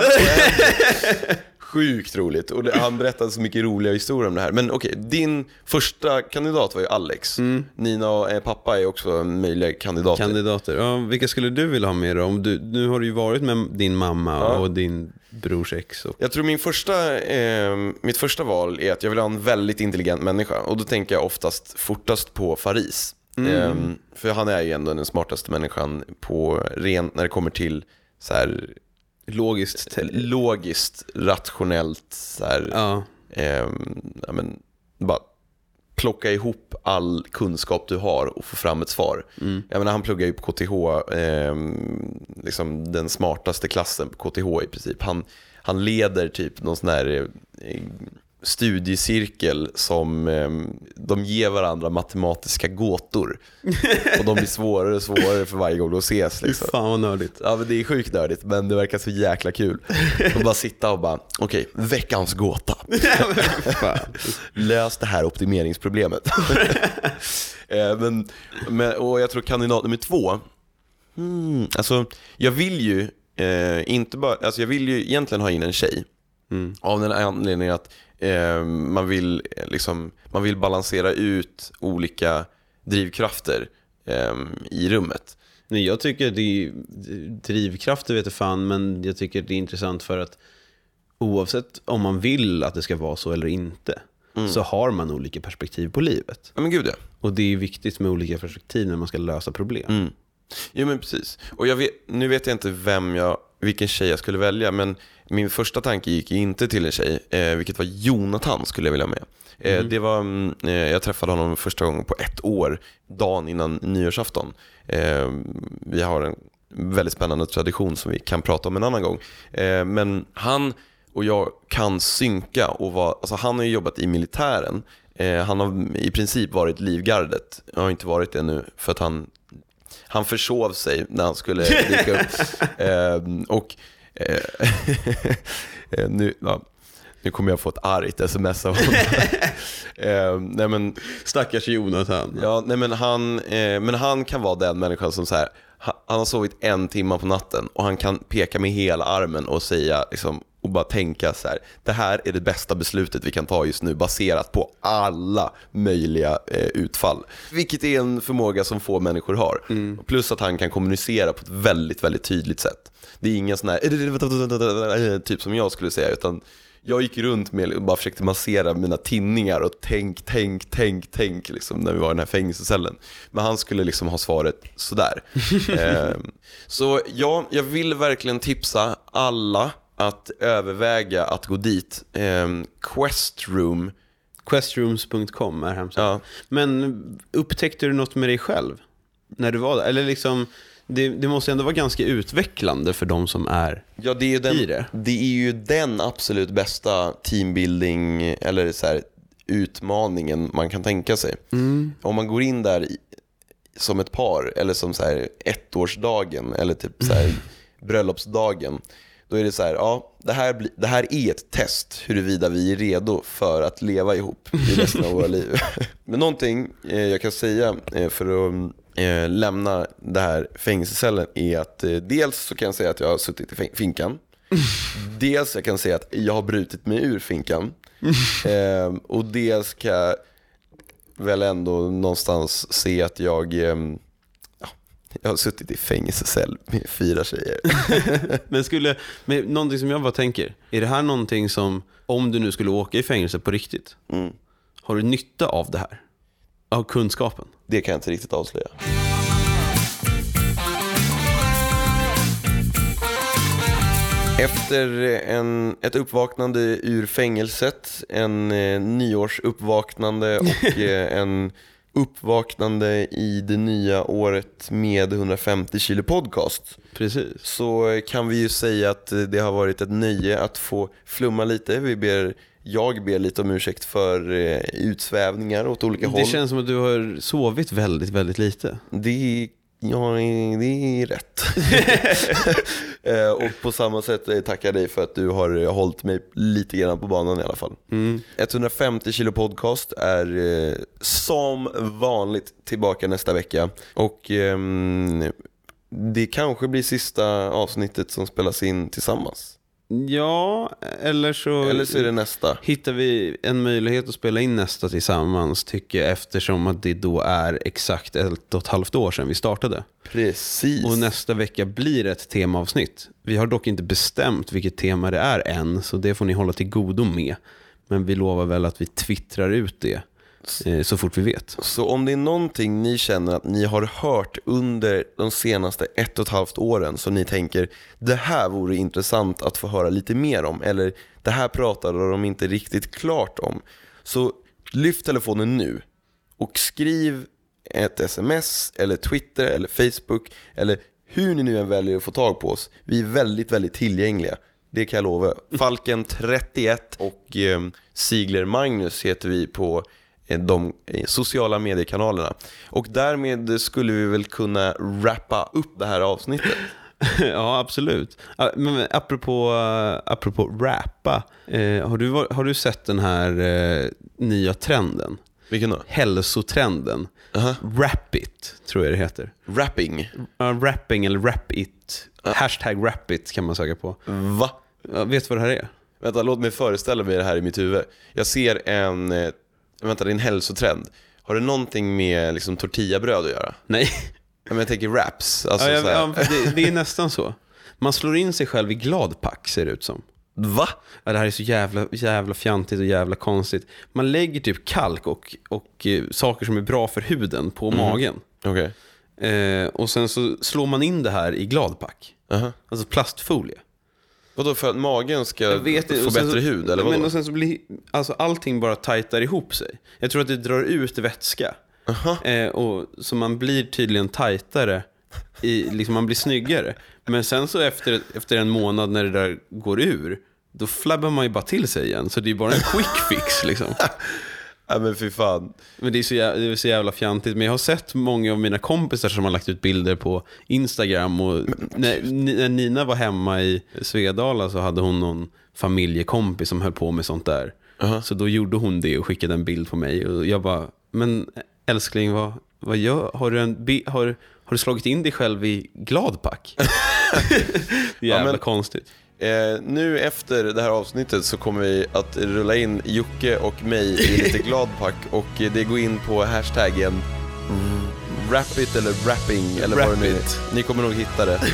Speaker 1: sjukt roligt. Och han berättade så mycket roliga historier om det här. Men okej, din första kandidat var ju Alex. Nina och pappa är också möjliga kandidater.
Speaker 2: Ja, vilka skulle du vilja ha med då? Nu har du ju varit med din mamma och din brors ex.
Speaker 1: Jag tror mitt första val är att jag vill ha en väldigt intelligent människa. Och då tänker jag oftast fortast på Faris. För han är ju ändå den smartaste människan på rent när det kommer till så här logiskt, rationellt så här, bara plocka ihop all kunskap du har och få fram ett svar. Jag menar, han pluggar ju på KTH, liksom den smartaste klassen på KTH i princip. Han leder typ någon sån här studiecirkel som de ger varandra matematiska gåtor. Och de blir svårare och svårare för varje gång de ses liksom.
Speaker 2: Fan vad nördigt.
Speaker 1: Ja, men det är sjukt nördigt, men det verkar så jäkla kul. De bara sitta och bara, okej, veckans gåta. Lös det här optimeringsproblemet. Och jag tror kandidat nummer 2, alltså jag vill ju inte bara, alltså jag vill ju egentligen ha in en tjej. Av den anledningen att man vill balansera ut olika drivkrafter i rummet.
Speaker 2: Nej, jag tycker drivkrafter vet jag fan, men jag tycker det är intressant för att oavsett om man vill att det ska vara så eller inte, så har man olika perspektiv på livet.
Speaker 1: Ja, men gud ja.
Speaker 2: Och det är viktigt med olika perspektiv när man ska lösa problem.
Speaker 1: Ja, men precis. Och nu vet jag inte vilken tjej jag skulle välja, men min första tanke gick inte till en tjej, vilket var Jonathan skulle jag vilja med. Det var, jag träffade honom första gången på 1 år, dagen innan nyårsafton. Vi har en väldigt spännande tradition som vi kan prata om en annan gång. Men han och jag kan synka och alltså han har ju jobbat i militären. Han har i princip varit livgardet. Jag har inte varit det nu för att han försov sig när han skulle dyka upp. Nu kommer jag få ett argt sms av honom.
Speaker 2: Stackars Jonathan.
Speaker 1: Ja, men han kan vara den människan som så här, han har sovit 1 timme på natten och han kan peka med hela armen och säga liksom, och bara tänka så här: det här är det bästa beslutet vi kan ta just nu baserat på alla möjliga utfall. Vilket är en förmåga som få människor har. Plus att han kan kommunicera på ett väldigt, väldigt tydligt sätt. Det är ingen sån här typ som jag skulle säga, utan jag gick runt med och bara försökte massera mina tinningar och tänk liksom, när vi var i den här fängelsecellen. Men han skulle liksom ha svaret sådär. Så ja, jag vill verkligen tipsa alla att överväga att gå dit.
Speaker 2: Questrooms.com är hemsidan.
Speaker 1: Ja.
Speaker 2: Men upptäckte du något med dig själv när du var där? Eller liksom, det måste ändå vara ganska utvecklande för de som är
Speaker 1: Ja, det är ju det är ju den absolut bästa teambuilding eller så här, utmaningen man kan tänka sig. Om man går in där som ett par eller som så här ettårsdagen eller typ så här bröllopsdagen, då är det så här: ja, det här är ett test huruvida vi är redo för att leva ihop i resten av våra liv. Men någonting jag kan säga för att lämna det här fängelsecellen är att dels så kan jag säga att jag har suttit i finkan. Dels jag kan säga att jag har brutit mig ur finkan. Och dels kan jag väl ändå någonstans se att jag har suttit i fängelsecell med 4 tjejer.
Speaker 2: Men någonting som jag bara tänker, är det här någonting som, om du nu skulle åka i fängelse på riktigt, har du nytta av det här? Av kunskapen?
Speaker 1: Det kan jag inte riktigt avslöja. Efter ett uppvaknande ur fängelset, en nyårsuppvaknande och en uppvaknande i det nya året med 150 kilo podcast.
Speaker 2: Precis.
Speaker 1: Så kan vi ju säga att det har varit ett nöje att få flumma lite. Jag ber lite om ursäkt för utsvävningar åt olika håll.
Speaker 2: Det känns som att du har sovit väldigt, väldigt lite.
Speaker 1: Det är rätt. Och på samma sätt tackar jag dig för att du har hållit mig lite grann på banan i alla fall. 150 kilo podcast är som vanligt tillbaka nästa vecka. Och det kanske blir sista avsnittet som spelas in tillsammans.
Speaker 2: Ja, eller så
Speaker 1: är det nästa.
Speaker 2: Hittar vi en möjlighet att spela in nästa tillsammans, tycker jag, eftersom att det då är exakt 1,5 år sedan vi startade.
Speaker 1: Precis.
Speaker 2: Och nästa vecka blir ett temaavsnitt. Vi har dock inte bestämt vilket tema det är än, så det får ni hålla till godo med. Men vi lovar väl att vi twittrar ut det så fort vi vet.
Speaker 1: Så om det är någonting ni känner att ni har hört under de senaste 1,5 åren så ni tänker, det här vore intressant att få höra lite mer om, eller det här pratade de inte riktigt klart om, så lyft telefonen nu och skriv ett sms eller Twitter eller Facebook eller hur ni nu än väljer att få tag på oss. Vi är väldigt, väldigt tillgängliga. Det kan jag lova. Falken 31 och Sigler Magnus heter vi på de sociala mediekanalerna. Och därmed skulle vi väl kunna wrappa upp det här avsnittet.
Speaker 2: Ja, absolut. Men apropå rappa, har du sett den här nya trenden?
Speaker 1: Vilken då?
Speaker 2: Hälsotrenden. Rap it, tror jag det heter.
Speaker 1: Rapping?
Speaker 2: Rapping eller rap it. Hashtag rap it kan man söka på.
Speaker 1: Va?
Speaker 2: Vet du vad det här är?
Speaker 1: Vänta, låt mig föreställa mig det här i mitt huvud. Jag ser det är en hälsotrend. Har det någonting med liksom tortillabröd att göra?
Speaker 2: Nej.
Speaker 1: Men jag tänker raps. Alltså
Speaker 2: det är nästan så. Man slår in sig själv i gladpack, ser det ut som.
Speaker 1: Va?
Speaker 2: Ja, det här är så jävla fjantigt och jävla konstigt. Man lägger typ kalk och saker som är bra för huden på magen.
Speaker 1: Okej.
Speaker 2: Och sen så slår man in det här i gladpack. Alltså plastfolie.
Speaker 1: Vadå, för att magen ska få bättre hud eller vadå?
Speaker 2: Men och sen så blir alltså allting bara tajtar ihop sig. Jag tror att det drar ut vätska. Och så man blir tydligen tajtare liksom man blir snyggare. Men sen så efter en månad när det där går ur, då flabbar man ju bara till sig igen. Så det är bara en quick fix liksom.
Speaker 1: Ja, men fy fan.
Speaker 2: Men det är så jävla fjantigt. Men jag har sett många av mina kompisar som har lagt ut bilder på Instagram. Och när Nina var hemma i Svedala så hade hon någon familjekompis som höll på med sånt där. Så då gjorde hon det och skickade en bild på mig. Och jag bara, men älskling, vad gör? Har du slagit in dig själv i gladpack? Det är jävla konstigt.
Speaker 1: Nu efter det här avsnittet så kommer vi att rulla in Jocke och mig i lite gladpack. Och det går in på hashtaggen Rappit eller rapping eller vad det nu är. Ni kommer nog hitta det.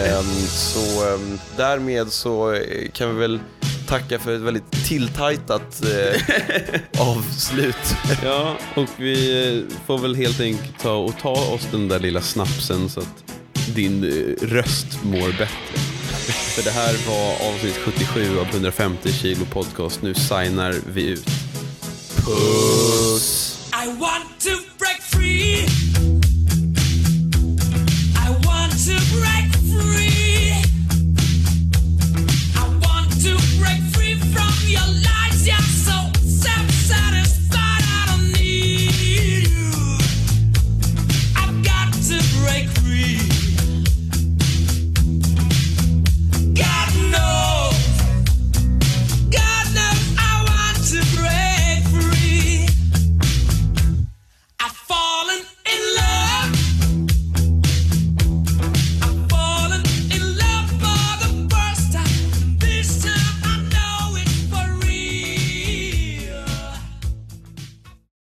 Speaker 1: Därmed så kan vi väl tacka för ett väldigt tilltajtat avslut.
Speaker 2: Ja, och vi får väl helt enkelt ta oss den där lilla snapsen så att din röst mår bättre. För det här var avsnitt 77 av 150 kilo podcast. Nu signar vi ut.
Speaker 1: Puss!